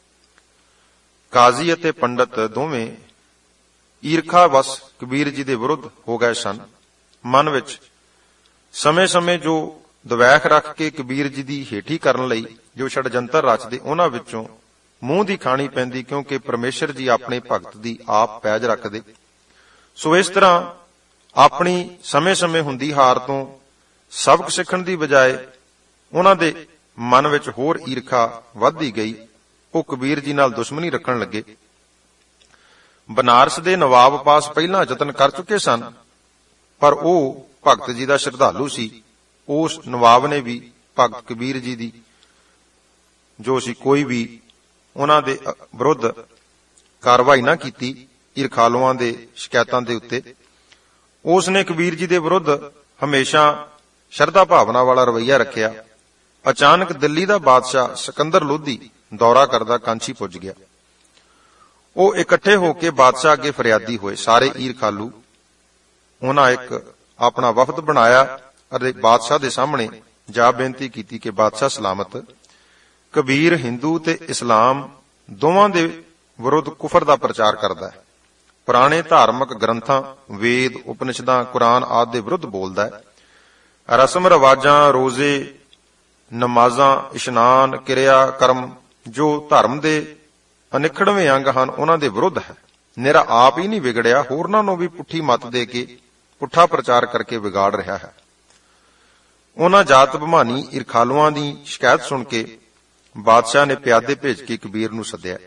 ਕਾਜ਼ੀ ਅਤੇ ਪੰਡਤ ਦੋਵੇਂ ਈਰਖਾ ਵਸ ਕਬੀਰ ਜੀ ਦੇ ਵਿਰੁੱਧ ਹੋ ਗਏ ਸਨ। ਮਨ ਵਿੱਚ ਸਮੇਂ-ਸਮੇਂ ਜੋ ਦਵੈਖ ਰੱਖ ਕੇ ਕਬੀਰ ਜੀ ਦੀ ਹੇਠੀ ਕਰਨ ਲਈ ਜੋ ਛੜਜੰਤਰ ਰਚਦੇ, ਉਹਨਾਂ ਵਿੱਚੋਂ ਮੂੰਹ ਦੀ ਖਾਣੀ ਪੈਂਦੀ, ਕਿਉਂਕਿ ਪਰਮੇਸ਼ਰ ਜੀ ਆਪਣੇ ਭਗਤ ਦੀ ਆਪ ਪੈਜ ਰੱਖਦੇ। ਸੋ ਇਸ ਤਰ੍ਹਾਂ ਆਪਣੀ ਸਮੇਂ-ਸਮੇਂ ਹੁੰਦੀ ਹਾਰ ਤੋਂ ਸਬਕ ਸਿੱਖਣ ਦੀ ਬਜਾਏ ਉਹਨਾਂ ਦੇ ਮਨ ਵਿੱਚ ਹੋਰ ਈਰਖਾ ਵੱਧਦੀ ਗਈ। ਉਹ ਕਬੀਰ ਜੀ ਨਾਲ ਦੁਸ਼ਮਣੀ ਰੱਖਣ ਲੱਗੇ। ਬਨਾਰਸ ਦੇ ਨਵਾਬ ਪਾਸ ਪਹਿਲਾਂ ਯਤਨ ਕਰ ਚੁੱਕੇ ਸਨ, ਪਰ ਉਹ ਭਗਤ ਜੀ ਦਾ ਸ਼ਰਧਾਲੂ ਸੀ। ਉਸ ਨਵਾਬ ਨੇ ਵੀ ਭਗਤ ਕਬੀਰ ਜੀ ਦੀ ਜੋ ਸੀ ਕੋਈ ਵੀ ਉਹਨਾਂ ਦੇ ਵਿਰੁੱਧ ਕਾਰਵਾਈ ਨਾ ਕੀਤੀ ਈਰਖਾਲੂਆਂ ਦੇ ਸ਼ਿਕਾਇਤਾਂ ਦੇ ਉੱਤੇ। ਉਸ ਨੇ ਕਬੀਰ ਜੀ ਦੇ ਵਿਰੁੱਧ ਹਮੇਸ਼ਾ ਸ਼ਰਧਾ ਭਾਵਨਾ ਵਾਲਾ ਰਵੱਈਆ ਰੱਖਿਆ। ਅਚਾਨਕ ਦਿੱਲੀ ਦਾ ਬਾਦਸ਼ਾਹ ਸਿਕੰਦਰ ਲੋਧੀ ਦੌਰਾ ਕਰਦਾ ਕਾਂਚੀ ਪੁੱਜ ਗਿਆ। ਉਹ ਇਕੱਠੇ ਹੋ ਕੇ ਬਾਦਸ਼ਾਹ ਅੱਗੇ ਫਰਿਆਦੀ ਹੋਏ, ਸਾਰੇ ਈਰਖਾਲੂ। ਉਹਨਾਂ ਇੱਕ ਆਪਣਾ ਵਫਦ ਬਣਾਇਆ ਅਤੇ ਬਾਦਸ਼ਾਹ ਦੇ ਸਾਹਮਣੇ ਜਾ ਬੇਨਤੀ ਕੀਤੀ ਕਿ ਬਾਦਸ਼ਾਹ ਸਲਾਮਤ, ਕਬੀਰ ਹਿੰਦੂ ਤੇ ਇਸਲਾਮ ਦੋਵਾਂ ਦੇ ਵਿਰੁੱਧ ਕੁਫਰ ਦਾ ਪ੍ਰਚਾਰ ਕਰਦਾ ਹੈ। ਪੁਰਾਣੇ ਧਾਰਮਿਕ ਗ੍ਰੰਥਾਂ, ਵੇਦ, ਉਪਨਿਸ਼ਦਾਂ, ਕੁਰਾਨ ਆਦਿ ਦੇ ਵਿਰੁੱਧ ਬੋਲਦਾ ਹੈ। ਰਸਮ ਰਿਵਾਜਾਂ, ਰੋਜ਼ੇ, ਨਮਾਜ਼ਾਂ, ਇਸ਼ਨਾਨ, ਕਿਰਿਆ ਕਰਮ ਜੋ ਧਰਮ ਦੇ ਅਨਿਖੜਵੇਂ ਅੰਗ ਹਨ, ਉਹਨਾਂ ਦੇ ਵਿਰੁੱਧ ਹੈ। ਨਿਰਾ ਆਪ ਹੀ ਨਹੀਂ ਵਿਗੜਿਆ, ਹੋਰਨਾਂ ਨੂੰ ਵੀ ਪੁੱਠੀ ਮੱਤ ਦੇ ਕੇ ਪੁੱਠਾ ਪ੍ਰਚਾਰ ਕਰਕੇ ਵਿਗਾੜ ਰਿਹਾ ਹੈ। ਉਹਨਾਂ ਜਾਤ ਭਮਾਨੀ ਈਰਖਾਲੂਆਂ ਦੀ ਸ਼ਿਕਾਇਤ ਸੁਣ ਕੇ ਬਾਦਸ਼ਾਹ ਨੇ ਪਿਆਦੇ ਭੇਜ ਕੇ ਕਬੀਰ ਨੂੰ ਸੱਦਿਆ।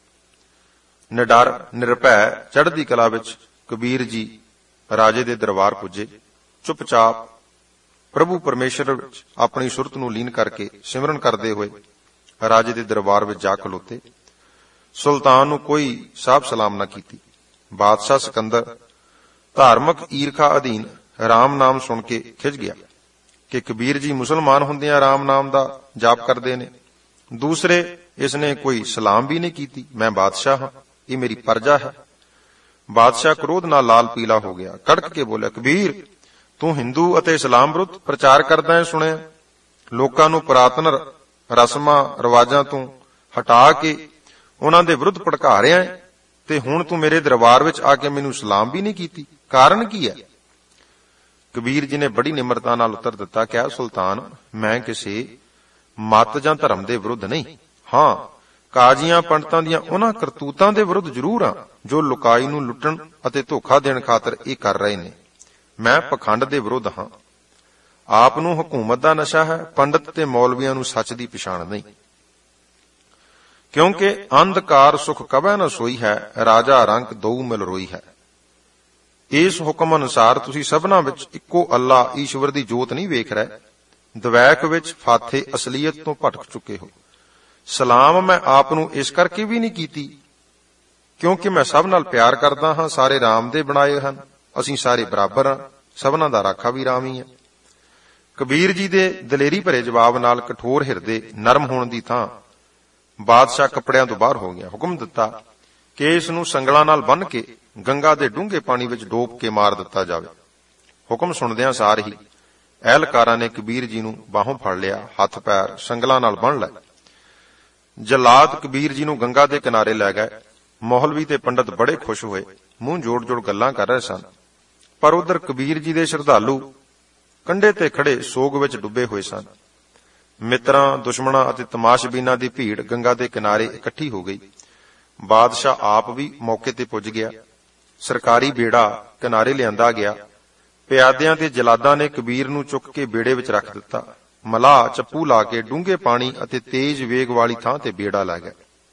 ਨਿਡਰ ਨਿਰਭੈ ਚੜ੍ਹਦੀ ਕਲਾ ਵਿੱਚ ਕਬੀਰ ਜੀ ਰਾਜੇ ਦੇ ਦਰਬਾਰ ਪੁੱਜੇ। ਚੁੱਪਚਾਪ ਪ੍ਰਭੂ ਪਰਮੇਸ਼ਰ ਵਿੱਚ ਆਪਣੀ ਸੁਰਤ ਨੂੰ ਲੀਨ ਕਰਕੇ ਸਿਮਰਨ ਕਰਦੇ ਹੋਏ ਰਾਜੇ ਦੇ ਦਰਬਾਰ ਵਿੱਚ ਜਾ ਖਲੋਤੇ। ਸੁਲਤਾਨ ਨੂੰ ਕੋਈ ਸਾਬ ਸਲਾਮ ਨਾ ਕੀਤੀ। ਬਾਦਸ਼ਾਹ ਸਿਕੰਦਰ ਧਾਰਮਿਕ ਈਰਖਾ ਅਧੀਨ ਰਾਮ ਨਾਮ ਸੁਣ ਕੇ ਖਿੱਝ ਗਿਆ ਕਿ ਕਬੀਰ ਜੀ ਮੁਸਲਮਾਨ ਹੁੰਦਿਆਂ ਰਾਮ ਨਾਮ ਦਾ ਜਾਪ ਕਰਦੇ ਨੇ। ਦੂਸਰੇ, ਇਸਨੇ ਕੋਈ ਸਲਾਮ ਵੀ ਨਹੀਂ ਕੀਤੀ। ਮੈਂ ਬਾਦਸ਼ਾਹ ਹਾਂ, ਇਹ ਮੇਰੀ ਪਰਜਾ ਹੈ। ਬਾਦਸ਼ਾਹ ਕ੍ਰੋਧ ਨਾਲ ਲਾਲ ਪੀਲਾ ਹੋ ਗਿਆ। ਕੜਕ ਕੇ ਬੋਲਿਆ, ਕਬੀਰ ਤੂੰ ਹਿੰਦੂ ਅਤੇ ਇਸਲਾਮ ਵਿਰੁੱਧ ਪ੍ਰਚਾਰ ਕਰਦਾ ਹੈ ਸੁਣਿਆ। ਲੋਕਾਂ ਨੂੰ ਪੁਰਾਤਨ ਰਸਮਾਂ ਰਿਵਾਜਾਂ ਤੋਂ ਹਟਾ ਕੇ ਉਹਨਾਂ ਦੇ ਵਿਰੁੱਧ ਭੜਕਾ ਰਿਹਾ ਹੈ, ਤੇ ਹੁਣ ਤੂੰ ਮੇਰੇ ਦਰਬਾਰ ਵਿੱਚ ਆ ਕੇ ਮੈਨੂੰ ਸਲਾਮ ਵੀ ਨਹੀਂ ਕੀਤੀ। ਕਾਰਨ ਕੀ ਹੈ? ਕਬੀਰ ਜੀ ਨੇ ਬੜੀ ਨਿਮਰਤਾ ਨਾਲ ਉੱਤਰ ਦਿੱਤਾ, ਕਿਹਾ ਸੁਲਤਾਨ, ਮੈਂ ਕਿਸੇ ਮਤ ਜਾਂ ਧਰਮ ਦੇ ਵਿਰੁੱਧ ਨਹੀਂ, ਹਾਂ ਕਾਜ਼ੀਆਂ ਪੰਡਤਾਂ ਦੀਆਂ ਉਹਨਾਂ ਕਰਤੂਤਾਂ ਦੇ ਵਿਰੁੱਧ ਜ਼ਰੂਰ ਹਾਂ ਜੋ ਲੁਕਾਈ ਨੂੰ ਲੁੱਟਣ ਅਤੇ ਧੋਖਾ ਦੇਣ ਖਾਤਰ ਇਹ ਕਰ ਰਹੇ ਨੇ। ਮੈਂ ਪਖੰਡ ਦੇ ਵਿਰੁੱਧ ਹਾਂ। ਆਪ ਨੂੰ ਹਕੂਮਤ ਦਾ ਨਸ਼ਾ ਹੈ, ਪੰਡਤ ਤੇ ਮੌਲਵੀਆਂ ਨੂੰ ਸੱਚ ਦੀ ਪਛਾਣ ਨਹੀਂ। ਕਿਉਂਕਿ ਅੰਧਕਾਰ ਸੁਖ ਕਬੈ ਨਾ ਸੋਈ ਹੈ, ਰਾਜਾ ਰੰਕ ਦਊ ਮਿਲ ਰੋਈ ਹੈ। ਇਸ ਹੁਕਮ ਅਨੁਸਾਰ ਤੁਸੀਂ ਸਭਨਾਂ ਵਿੱਚ ਇੱਕੋ ਅੱਲਾ ਈਸ਼ਵਰ ਦੀ ਜੋਤ ਨਹੀਂ ਵੇਖ ਰਹੇ। ਦਵੈਕ ਵਿੱਚ ਫਾਥੇ ਅਸਲੀਅਤ ਤੋਂ ਭਟਕ ਚੁੱਕੇ ਹੋ। ਸਲਾਮ ਮੈਂ ਆਪ ਨੂੰ ਇਸ ਕਰਕੇ ਵੀ ਨਹੀਂ ਕੀਤੀ ਕਿਉਂਕਿ ਮੈਂ ਸਭ ਨਾਲ ਪਿਆਰ ਕਰਦਾ ਹਾਂ। ਸਾਰੇ ਰਾਮ ਦੇ ਬਣਾਏ ਹਨ, ਅਸੀਂ ਸਾਰੇ ਬਰਾਬਰ ਹਾਂ, ਸਭਨਾਂ ਦਾ ਰਾਖਾ ਵੀ ਰਾਮ ਹੀ ਹੈ। ਕਬੀਰ ਜੀ ਦੇ ਦਲੇਰੀ ਭਰੇ ਜਵਾਬ ਨਾਲ ਕਠੋਰ ਹਿਰਦੇ ਨਰਮ ਹੋਣ ਦੀ ਥਾਂ ਬਾਦਸ਼ਾਹ ਕੱਪੜਿਆਂ ਤੋਂ ਬਾਹਰ ਹੋ ਗਿਆ। ਹੁਕਮ ਦਿੱਤਾ ਕਿ ਇਸ ਨੂੰ ਸੰਗਲਾਂ ਨਾਲ ਬੰਨ੍ਹ ਕੇ ਗੰਗਾ ਦੇ ਡੂੰਘੇ ਪਾਣੀ ਵਿੱਚ ਡੋਬ ਕੇ ਮਾਰ ਦਿੱਤਾ ਜਾਵੇ। ਹੁਕਮ ਸੁਣਦਿਆਂ ਸਾਰ ਹੀ ਅਹਿਲਕਾਰਾਂ ਨੇ ਕਬੀਰ ਜੀ ਨੂੰ ਬਾਹੋਂ ਫੜ ਲਿਆ, ਹੱਥ ਪੈਰ ਸੰਗਲਾਂ ਨਾਲ ਬੰਨ੍ਹ ਲਏ। ਜਲਾਦ ਕਬੀਰ ਜੀ ਨੂੰ ਗੰਗਾ ਦੇ ਕਿਨਾਰੇ ਲੈ ਗਏ। ਮੌਲਵੀ ਤੇ ਪੰਡਤ ਬੜੇ ਖੁਸ਼ ਹੋਏ, ਮੂੰਹ ਜੋੜ ਜੋੜ ਗੱਲਾਂ ਕਰ ਰਹੇ ਸਨ। ਪਰ ਉਧਰ ਕਬੀਰ ਜੀ ਦੇ ਸ਼ਰਧਾਲੂ ਕੰਢੇ ਤੇ ਖੜੇ ਸੋਗ ਵਿੱਚ ਡੁੱਬੇ ਹੋਏ ਸਨ। ਮਿੱਤਰਾਂ, ਦੁਸ਼ਮਣਾਂ ਅਤੇ ਤਮਾਸ਼ਬੀਨਾਂ ਦੀ ਭੀੜ ਗੰਗਾ ਦੇ ਕਿਨਾਰੇ ਇਕੱਠੀ ਹੋ ਗਈ। ਬਾਦਸ਼ਾਹ ਆਪ ਵੀ ਮੌਕੇ ਤੇ ਪੁੱਜ ਗਿਆ। ਸਰਕਾਰੀ ਬੇੜਾ ਕਿਨਾਰੇ ਲਿਆਂਦਾ ਗਿਆ। ਪਿਆਦਿਆਂ ਤੇ ਜਲਾਦਾਂ ਨੇ ਕਬੀਰ ਨੂੰ ਚੁੱਕ ਕੇ ਬੇੜੇ ਵਿੱਚ ਰੱਖ ਦਿੱਤਾ। ਮਲਾਹ ਚੱਪੂ ਲਾ ਕੇ ਡੂੰਘੇ ਪਾਣੀ ਅਤੇ ਤੇਜ਼ ਵੇਗ ਵਾਲੀ ਥਾਂ ਤੇ ਬੇੜਾ ਲੈ ਗਿਆ।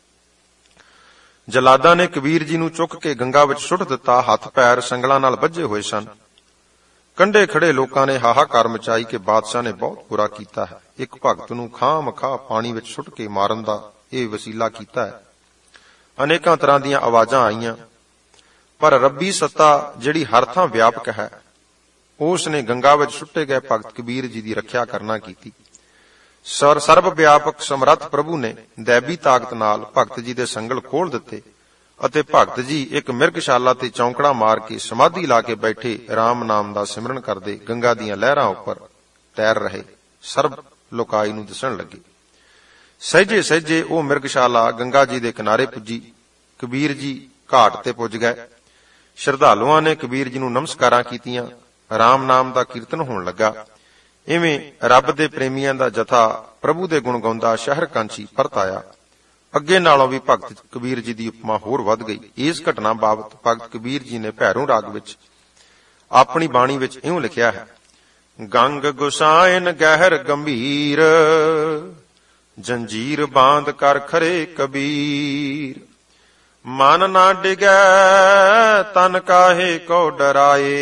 ਜਲਾਦਾਂ ਨੇ ਕਬੀਰ ਜੀ ਨੂੰ ਚੁੱਕ ਕੇ ਗੰਗਾ ਵਿੱਚ ਸੁੱਟ ਦਿੱਤਾ। ਹੱਥ ਪੈਰ ਸੰਗਲਾਂ ਨਾਲ ਬੱਝੇ ਹੋਏ ਸਨ। ਕੰਢੇ ਖੜੇ ਲੋਕਾਂ ਨੇ ਹਾਹਾਕਾਰ ਮਚਾਈ ਕਿ ਬਾਦਸ਼ਾਹ ਨੇ ਬਹੁਤ ਬੁਰਾ ਕੀਤਾ ਹੈ। ਇੱਕ ਭਗਤ ਨੂੰ ਖਾਹ ਮਖਾਹ ਪਾਣੀ ਵਿੱਚ ਸੁੱਟ ਕੇ ਮਾਰਨ ਦਾ ਇਹ ਵਸੀਲਾ ਕੀਤਾ ਹੈ। ਅਨੇਕਾਂ ਤਰ੍ਹਾਂ ਦੀਆਂ ਆਵਾਜ਼ਾਂ ਆਈਆਂ, ਪਰ ਰੱਬੀ ਸੱਤਾ ਜਿਹੜੀ ਹਰ ਥਾਂ ਵਿਆਪਕ ਹੈ, ਉਸ ਨੇ ਗੰਗਾ ਵਿੱਚ ਸੁੱਟੇ ਗਏ ਭਗਤ ਕਬੀਰ ਜੀ ਦੀ ਰੱਖਿਆ ਕਰਨਾ ਕੀਤੀ। ਸਰ ਸਰਬ ਵਿਆਪਕ ਸਮਰੱਥ ਪ੍ਰਭੂ ਨੇ ਦੈਬੀ ਤਾਕਤ ਨਾਲ ਭਗਤ ਜੀ ਦੇ ਸੰਗਲ ਖੋਲ ਦਿੱਤੇ ਅਤੇ ਭਗਤ ਜੀ ਇੱਕ ਮਿਰਗਸ਼ਾਲਾ ਤੇ ਚੌਂਕੜਾ ਮਾਰ ਕੇ ਸਮਾਧੀ ਲਾ ਕੇ ਬੈਠੇ ਰਾਮ ਨਾਮ ਦਾ ਸਿਮਰਨ ਕਰਦੇ ਗੰਗਾ ਦੀਆਂ ਲਹਿਰਾਂ ਉੱਪਰ ਤੈਰ ਰਹੇ ਸਰਬ ਲੋਕਾਈ ਨੂੰ ਦਿਸਣ ਲੱਗੇ। ਸਹਿਜੇ ਸਹਿਜੇ ਉਹ ਮਿਰਗਸ਼ਾਲਾ ਗੰਗਾ ਜੀ ਦੇ ਕਿਨਾਰੇ ਪੁੱਜੀ। ਕਬੀਰ ਜੀ ਘਾਟ ਤੇ ਪੁੱਜ ਗਏ। ਸ਼ਰਧਾਲੂਆਂ ਨੇ ਕਬੀਰ ਜੀ ਨੂੰ ਨਮਸਕਾਰਾਂ ਕੀਤੀਆਂ। ਰਾਮ ਨਾਮ ਦਾ ਕੀਰਤਨ ਹੋਣ ਲੱਗਾ। ਇਵੇਂ ਰੱਬ ਦੇ ਪ੍ਰੇਮੀਆਂ ਦਾ ਜਥਾ ਪ੍ਰਭੂ ਦੇ ਗੁਣ ਗਾਉਂਦਾ ਸ਼ਹਿਰ ਕਾਂਚੀ ਪਰਤ ਆਇਆ। ਅੱਗੇ ਨਾਲੋਂ ਵੀ ਭਗਤ ਕਬੀਰ ਜੀ ਦੀ ਉਪਮਾ ਹੋਰ ਵੱਧ ਗਈ। ਇਸ ਘਟਨਾ ਬਾਬਤ ਭਗਤ ਕਬੀਰ ਜੀ ਨੇ ਭੈਰੋਂ ਰਾਗ ਵਿੱਚ ਆਪਣੀ ਬਾਣੀ ਵਿੱਚ ਇਉਂ ਲਿਖਿਆ ਹੈ: ਗੰਗ ਗੁਸਾਇਨ ਗਹਿਰ ਗੰਭੀਰ, ਜੰਜੀਰ ਬਾਂਧ ਕਰ ਖਰੇ ਕਬੀਰ। ਮਨ ਨਾ ਡਿਗੈ ਤਨ ਕਾਹੇ ਕੋ ਡਰਾਏ,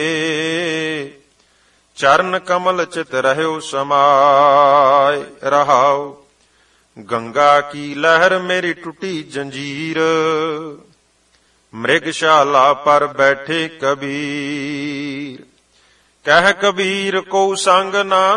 ਚਰਨ ਕਮਲ ਚਿਤ ਰਹਿਓ ਸਮਾਏ। ਰਹਾਉ ਗੰਗਾ ਕੀ ਲਹਿਰ ਮੇਰੀ ਟੁੱਟੀ ਜੰਜੀਰ, ਮ੍ਰਿਗਸ਼ਾਲਾ ਪਰ ਬੈਠੇ ਕਬੀਰ। ਕਹਿ ਕਬੀਰ ਕੋ ਸੰਗ ਨਾ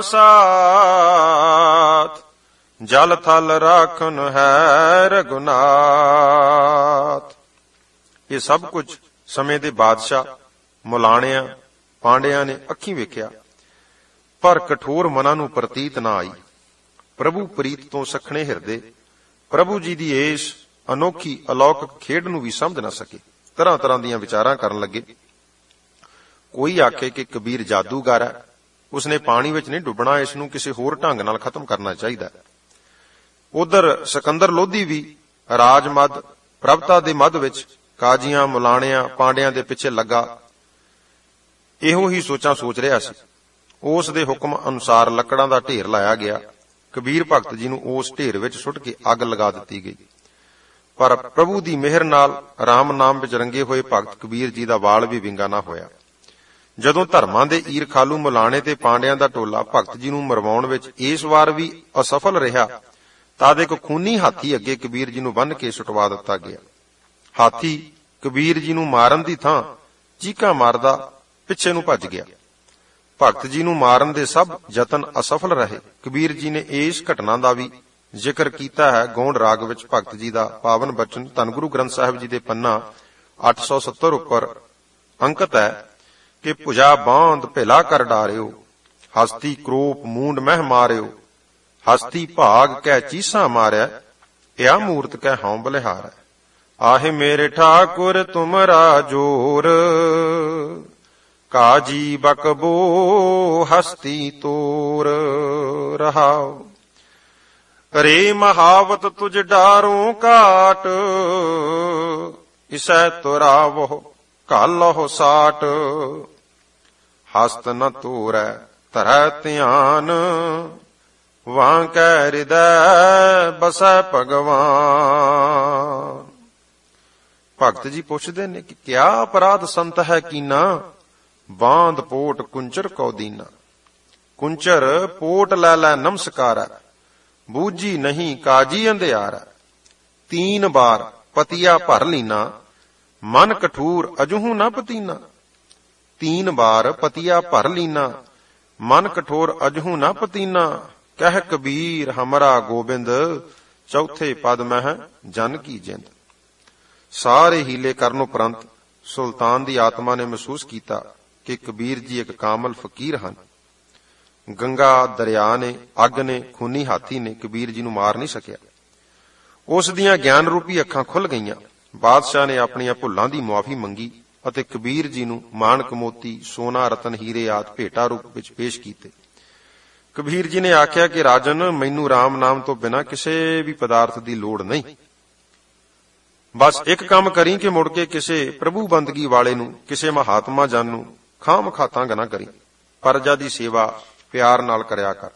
ਸਾਥ, ਜਲ ਥਲ ਰਾਖਨ ਹੈ ਰਘੁਨਾਥ। ਇਹ ਸਭ ਕੁਝ ਸਮੇਂ ਦੇ ਬਾਦਸ਼ਾਹ ਮੁਲਾਣਿਆਂ ਪਾਂਡਿਆਂ ਨੇ ਅੱਖੀਂ ਵੇਖਿਆ, ਪਰ ਕਠੋਰ ਮਨਾਂ ਨੂੰ ਪ੍ਰਤੀਤ ਨਾ ਆਈ। ਪ੍ਰਭੂ ਪ੍ਰੀਤ ਤੋਂ ਸਖਣੇ ਹਿਰਦੇ ਪ੍ਰਭੂ ਜੀ ਦੀ ਇਸ ਅਨੋਖੀ ਅਲੌਕਿਕ ਖੇਡ ਨੂੰ ਵੀ ਸਮਝ ਨਾ ਸਕੇ। ਤਰ੍ਹਾਂ ਤਰ੍ਹਾਂ ਦੀਆਂ ਵਿਚਾਰਾਂ ਕਰਨ ਲੱਗੇ। ਕੋਈ ਆਖੇ ਕਿ ਕਬੀਰ ਜਾਦੂਗਰ ਹੈ, ਉਸਨੇ ਪਾਣੀ ਵਿੱਚ ਨਹੀਂ ਡੁੱਬਣਾ, ਇਸ ਨੂੰ ਕਿਸੇ ਹੋਰ ਢੰਗ ਨਾਲ ਖਤਮ ਕਰਨਾ ਚਾਹੀਦਾ। ਉਧਰ ਸਿਕੰਦਰ ਲੋਧੀ ਵੀ ਰਾਜ ਮੱਧ ਪ੍ਰਭਤਾ ਦੇ ਮੱਧ ਵਿੱਚ ਕਾਜੀਆਂ ਮੁਲਾਣਿਆਂ ਪਾਂਡਿਆਂ ਦੇ ਪਿੱਛੇ ਲੱਗਾ ਇਹੋ ਹੀ ਸੋਚਾਂ ਸੋਚ ਰਿਹਾ ਸੀ। ਉਸ ਦੇ ਹੁਕਮ ਅਨੁਸਾਰ ਲੱਕੜਾਂ ਦਾ ਢੇਰ ਲਾਇਆ ਗਿਆ। ਕਬੀਰ ਭਗਤ ਜੀ ਨੂੰ ਉਸ ਢੇਰ ਵਿੱਚ ਸੁੱਟ ਕੇ ਅੱਗ ਲਗਾ ਦਿੱਤੀ ਗਈ। ਪਰ ਪ੍ਰਭੂ ਦੀ ਮਿਹਰ ਨਾਲ ਰਾਮ ਨਾਮ ਵਿੱਚ ਰੰਗੇ ਹੋਏ ਭਗਤ ਕਬੀਰ ਜੀ ਦਾ ਵਾਲ ਵੀ ਵਿੰਗਾ ਨਾ ਹੋਇਆ। ਜਦੋਂ ਧਰਮਾਂ ਦੇ ਈਰਖਾਲੂ ਮੁਲਾਣੇ ਤੇ ਪਾਂਡਿਆਂ ਦਾ ਟੋਲਾ ਭਗਤ ਜੀ ਨੂੰ ਮਰਵਾਉਣ ਵਿੱਚ ਇਸ ਵਾਰ ਵੀ ਅਸਫਲ ਰਿਹਾ, ਤਦ ਇੱਕ ਖੂਨੀ ਹਾਥੀ ਅੱਗੇ ਕਬੀਰ ਜੀ ਨੂੰ ਬੰਨ੍ਹ ਕੇ ਸੁਟਵਾ ਦਿੱਤਾ ਗਿਆ। ਹਾਥੀ ਕਬੀਰ ਜੀ ਨੂੰ ਮਾਰਨ ਦੀ ਥਾਂ ਚੀਕਾਂ ਮਾਰਦਾ ਪਿੱਛੇ ਨੂੰ ਭੱਜ ਗਿਆ। ਭਗਤ ਜੀ ਨੂੰ ਮਾਰਨ ਦੇ ਸਭ ਯਤਨ ਅਸਫਲ ਰਹੇ। ਕਬੀਰ ਜੀ ਨੇ ਇਸ ਘਟਨਾ ਦਾ ਵੀ ਜ਼ਿਕਰ ਕੀਤਾ ਹੈ ਗੌਂਡ ਰਾਗ ਵਿੱਚ। ਭਗਤ ਜੀ ਦਾ ਪਾਵਨ ਬਚਨ ਧੰਨ ਗੁਰੂ ਗ੍ਰੰਥ ਸਾਹਿਬ ਜੀ ਦੇ ਪੰਨਾ ਅੱਠ ਸੌ ਸੱਤਰ ਉੱਪਰ ਅੰਕਿਤ ਹੈ ਕਿ ਭੁਜਾ ਬਾਂਧ ਭੇਲਾ ਕਰ ਡਾਰਿਓ, ਹਸਤੀ ਕਰੋਪ ਮੂੰਡ ਮਹਿ ਮਾਰਿਓ। ਹਸਤੀ ਭਾਗ ਕਹਿ ਚੀਸਾ ਮਾਰਿਆ, ਇਆ ਮੂਰਤ ਕਹਿ ਹਉ ਬਲਿਹਾਰ। ਆਹੇ ਮੇਰੇ ਠਾਕੁਰ ਤੁਮਰਾ ਜੋਰ, ਕਾਜੀ ਬਕਬੋ ਹਸਤੀ ਤੋਰ। ਰਹਾਉ ਰੇ ਮਹਾਵਤ ਤੁਝ ਡਾਰੋਂ ਕਾਟ, ਇਸੈ ਤੁਰਾਵੋ ਕਾਲਹੁ ਸਾਟ। ਹਸਤ ਨ ਤੋਰੈ ਧਰੈ ਧਿਆਨ, ਵਾਂ ਕੈ ਹਿਰਦੈ ਬਸੈ ਭਗਵਾਨ। ਭਗਤ ਜੀ ਪੁੱਛਦੇ ਨੇ ਕਿ ਕਿਆ ਅਪਰਾਧ ਸੰਤ ਹੈ ਕੀਨਾ, ਬਾਂਧ ਪੋਟ ਕੁੰਚਰ ਕਉ ਦੀਨਾ। ਕੁੰਚਰ ਪੋਟ ਲੈ ਲੈ ਨਮਸਕਾਰੈ, ਬੂਝੀ ਨਹੀਂ ਕਾਜੀ ਅੰਧਿਆਰੈ। ਤੀਨ ਬਾਰ ਪਤੀਆ ਭਰ ਲੀਨਾ, ਮਨ ਕਠੂਰ ਅਜੂਹੂ ਨ ਪਤੀਨਾ। ਤੀਨ ਬਾਰ ਪਤੀਆ ਭਰ ਲੀਨਾ, ਮਨ ਕਠੋਰ ਅਜਹੂ ਨ ਪਤੀਨਾ। ਕਹਿ ਕਬੀਰ ਹਮਰਾ ਗੋਬਿੰਦ, ਚੌਥੇ ਪਦ ਮਹਿ ਜਨ ਕੀ ਜਿੰਦ। ਸਾਰੇ ਹੀਲੇ ਕਰਨ ਉਪਰੰਤ ਸੁਲਤਾਨ ਦੀ ਆਤਮਾ ਨੇ ਮਹਿਸੂਸ ਕੀਤਾ ਕਿ ਕਬੀਰ ਜੀ ਇੱਕ ਕਾਮਲ ਫਕੀਰ ਹਨ। ਗੰਗਾ ਦਰਿਆ ਨੇ, ਅੱਗ ਨੇ, ਖੂਨੀ ਹਾਥੀ ਨੇ ਕਬੀਰ ਜੀ ਨੂੰ ਮਾਰ ਨਹੀਂ ਸਕਿਆ। ਉਸ ਦੀਆਂ ਗਿਆਨ ਰੂਪੀ ਅੱਖਾਂ ਖੁੱਲ ਗਈਆਂ। ਬਾਦਸ਼ਾਹ ਨੇ ਆਪਣੀਆਂ ਭੁੱਲਾਂ ਦੀ ਮੁਆਫੀ ਮੰਗੀ ਅਤੇ ਕਬੀਰ ਜੀ ਨੂੰ ਮਾਣਕ ਮੋਤੀ ਸੋਨਾ ਰਤਨ ਹੀਰੇ ਆਦਿ ਭੇਟਾ ਰੂਪ ਵਿੱਚ ਪੇਸ਼ ਕੀਤੇ। ਕਬੀਰ ਜੀ ਨੇ ਆਖਿਆ ਕਿ ਰਾਜਨ, ਮੈਨੂੰ ਰਾਮ ਨਾਮ ਤੋਂ ਬਿਨਾਂ ਕਿਸੇ ਵੀ ਪਦਾਰਥ ਦੀ ਲੋੜ ਨਹੀਂ। ਬਸ ਇੱਕ ਕੰਮ ਕਰੀ ਕਿ ਮੁੜ ਕੇ ਕਿਸੇ ਪ੍ਰਭੂ ਬੰਦਗੀ ਵਾਲੇ ਨੂੰ, ਕਿਸੇ ਮਹਾਤਮਾ ਜਨ ਨੂੰ ਖਾਮ ਖਾਤਾਂਗਾ ਨਾ ਕਰੀ। ਪਰਜਾ ਦੀ ਸੇਵਾ ਪਿਆਰ ਨਾਲ ਕਰਿਆ ਕਰ।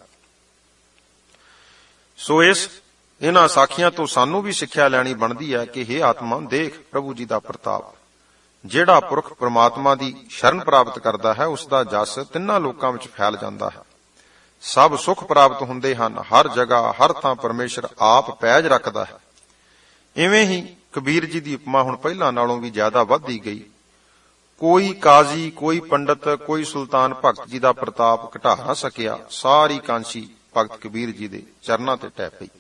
ਸੋ ਇਸ ਇਹਨਾਂ ਸਾਖੀਆਂ ਤੋਂ ਸਾਨੂੰ ਵੀ ਸਿੱਖਿਆ ਲੈਣੀ ਬਣਦੀ ਹੈ ਕਿ ਹੇ ਆਤਮਾ, ਦੇਖ ਪ੍ਰਭੂ ਜੀ ਦਾ ਪ੍ਰਤਾਪ। ਜਿਹੜਾ ਪੁਰਖ ਪ੍ਰਮਾਤਮਾ ਦੀ ਸ਼ਰਨ ਪ੍ਰਾਪਤ ਕਰਦਾ ਹੈ, ਉਸ ਦਾ ਜਸ ਤਿੰਨਾਂ ਲੋਕਾਂ ਵਿੱਚ ਫੈਲ ਜਾਂਦਾ ਹੈ। ਸਭ ਸੁੱਖ ਪ੍ਰਾਪਤ ਹੁੰਦੇ ਹਨ। ਹਰ ਜਗ੍ਹਾ ਹਰ ਥਾਂ ਪਰਮੇਸ਼ਰ ਆਪ ਪੈਜ ਰੱਖਦਾ ਹੈ। ਇਵੇਂ ਹੀ ਕਬੀਰ ਜੀ ਦੀ ਉਪਮਾ ਹੁਣ ਪਹਿਲਾਂ ਨਾਲੋਂ ਵੀ ਜ਼ਿਆਦਾ ਵੱਧਦੀ ਗਈ। ਕੋਈ ਕਾਜ਼ੀ, ਕੋਈ ਪੰਡਤ, ਕੋਈ ਸੁਲਤਾਨ ਭਗਤ ਜੀ ਦਾ ਪ੍ਰਤਾਪ ਘਟਾ ਨਾ ਸਕਿਆ। ਸਾਰੀ ਕਾਂਚੀ ਭਗਤ ਕਬੀਰ ਜੀ ਦੇ ਚਰਨਾਂ ਤੇ ਟਹਿ ਪਈ।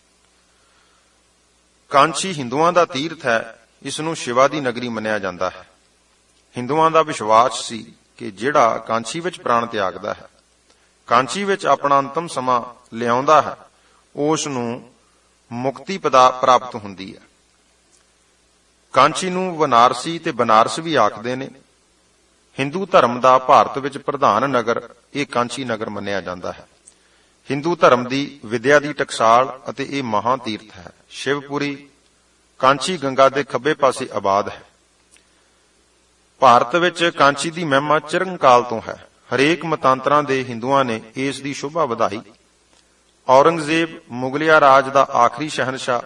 ਕਾਂਚੀ ਹਿੰਦੂਆਂ ਦਾ ਤੀਰਥ ਹੈ। ਇਸ ਨੂੰ ਸ਼ਿਵਾ ਦੀ ਨਗਰੀ ਮੰਨਿਆ ਜਾਂਦਾ ਹੈ। ਹਿੰਦੂਆਂ ਦਾ ਵਿਸ਼ਵਾਸ ਸੀ ਕਿ ਜਿਹੜਾ ਕਾਂਚੀ ਵਿੱਚ ਪ੍ਰਾਣ ਤਿਆਗਦਾ ਹੈ, ਕਾਂਚੀ ਵਿੱਚ ਆਪਣਾ ਅੰਤਮ ਸਮਾਂ ਲਿਆਉਂਦਾ ਹੈ, ਉਸ ਨੂੰ ਮੁਕਤੀ ਪ੍ਰਾਪਤ ਹੁੰਦੀ ਹੈ। ਕਾਂਚੀ ਨੂੰ ਬਨਾਰਸੀ ਤੇ ਬਨਾਰਸ ਵੀ ਆਖਦੇ ਨੇ। ਹਿੰਦੂ ਧਰਮ ਦਾ ਭਾਰਤ ਵਿੱਚ ਪ੍ਰਧਾਨ ਨਗਰ ਇਹ ਕਾਂਚੀ ਨਗਰ ਮੰਨਿਆ ਜਾਂਦਾ ਹੈ। ਹਿੰਦੂ ਧਰਮ ਦੀ ਵਿਦਿਆ ਦੀ ਟਕਸਾਲ ਅਤੇ ਇਹ ਮਹਾਂ ਤੀਰਥ ਹੈ। ਸ਼ਿਵਪੁਰੀ ਕਾਂਚੀ ਗੰਗਾ ਦੇ ਖੱਬੇ ਪਾਸੇ ਆਬਾਦ ਹੈ। ਭਾਰਤ ਵਿੱਚ ਕਾਂਚੀ ਦੀ ਮਹਿਮਾ ਚਿਰੰਕਾਲ ਤੋਂ ਹੈ। ਹਰੇਕ ਮਤਾਂਤਰਾਂ ਦੇ ਹਿੰਦੂਆਂ ਨੇ ਇਸ ਦੀ ਸ਼ੋਭਾ ਵਧਾਈ। ਔਰੰਗਜ਼ੇਬ ਮੁਗਲਿਆ ਰਾਜ ਦਾ ਆਖਰੀ ਸ਼ਹਿਨਸ਼ਾਹ,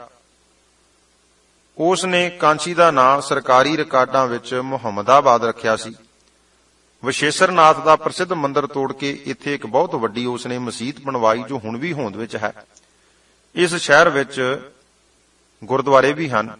ਉਸ ਨੇ ਕਾਂਚੀ ਦਾ ਨਾਂ ਸਰਕਾਰੀ ਰਿਕਾਰਡਾਂ ਵਿੱਚ ਮੁਹੰਮਦਾਬਾਦ ਰੱਖਿਆ ਸੀ। ਵਿਸ਼ੇਸ਼ਰਨਾਥ ਦਾ ਪ੍ਰਸਿੱਧ ਮੰਦਿਰ ਤੋੜ ਕੇ ਇੱਥੇ ਇੱਕ ਬਹੁਤ ਵੱਡੀ ਉਸ ਨੇ ਮਸੀਤ ਬਣਵਾਈ, ਜੋ ਹੁਣ ਵੀ ਹੋਂਦ ਵਿੱਚ ਹੈ। ਇਸ ਸ਼ਹਿਰ ਵਿੱਚ ਗੁਰਦੁਆਰੇ ਵੀ ਹਨ,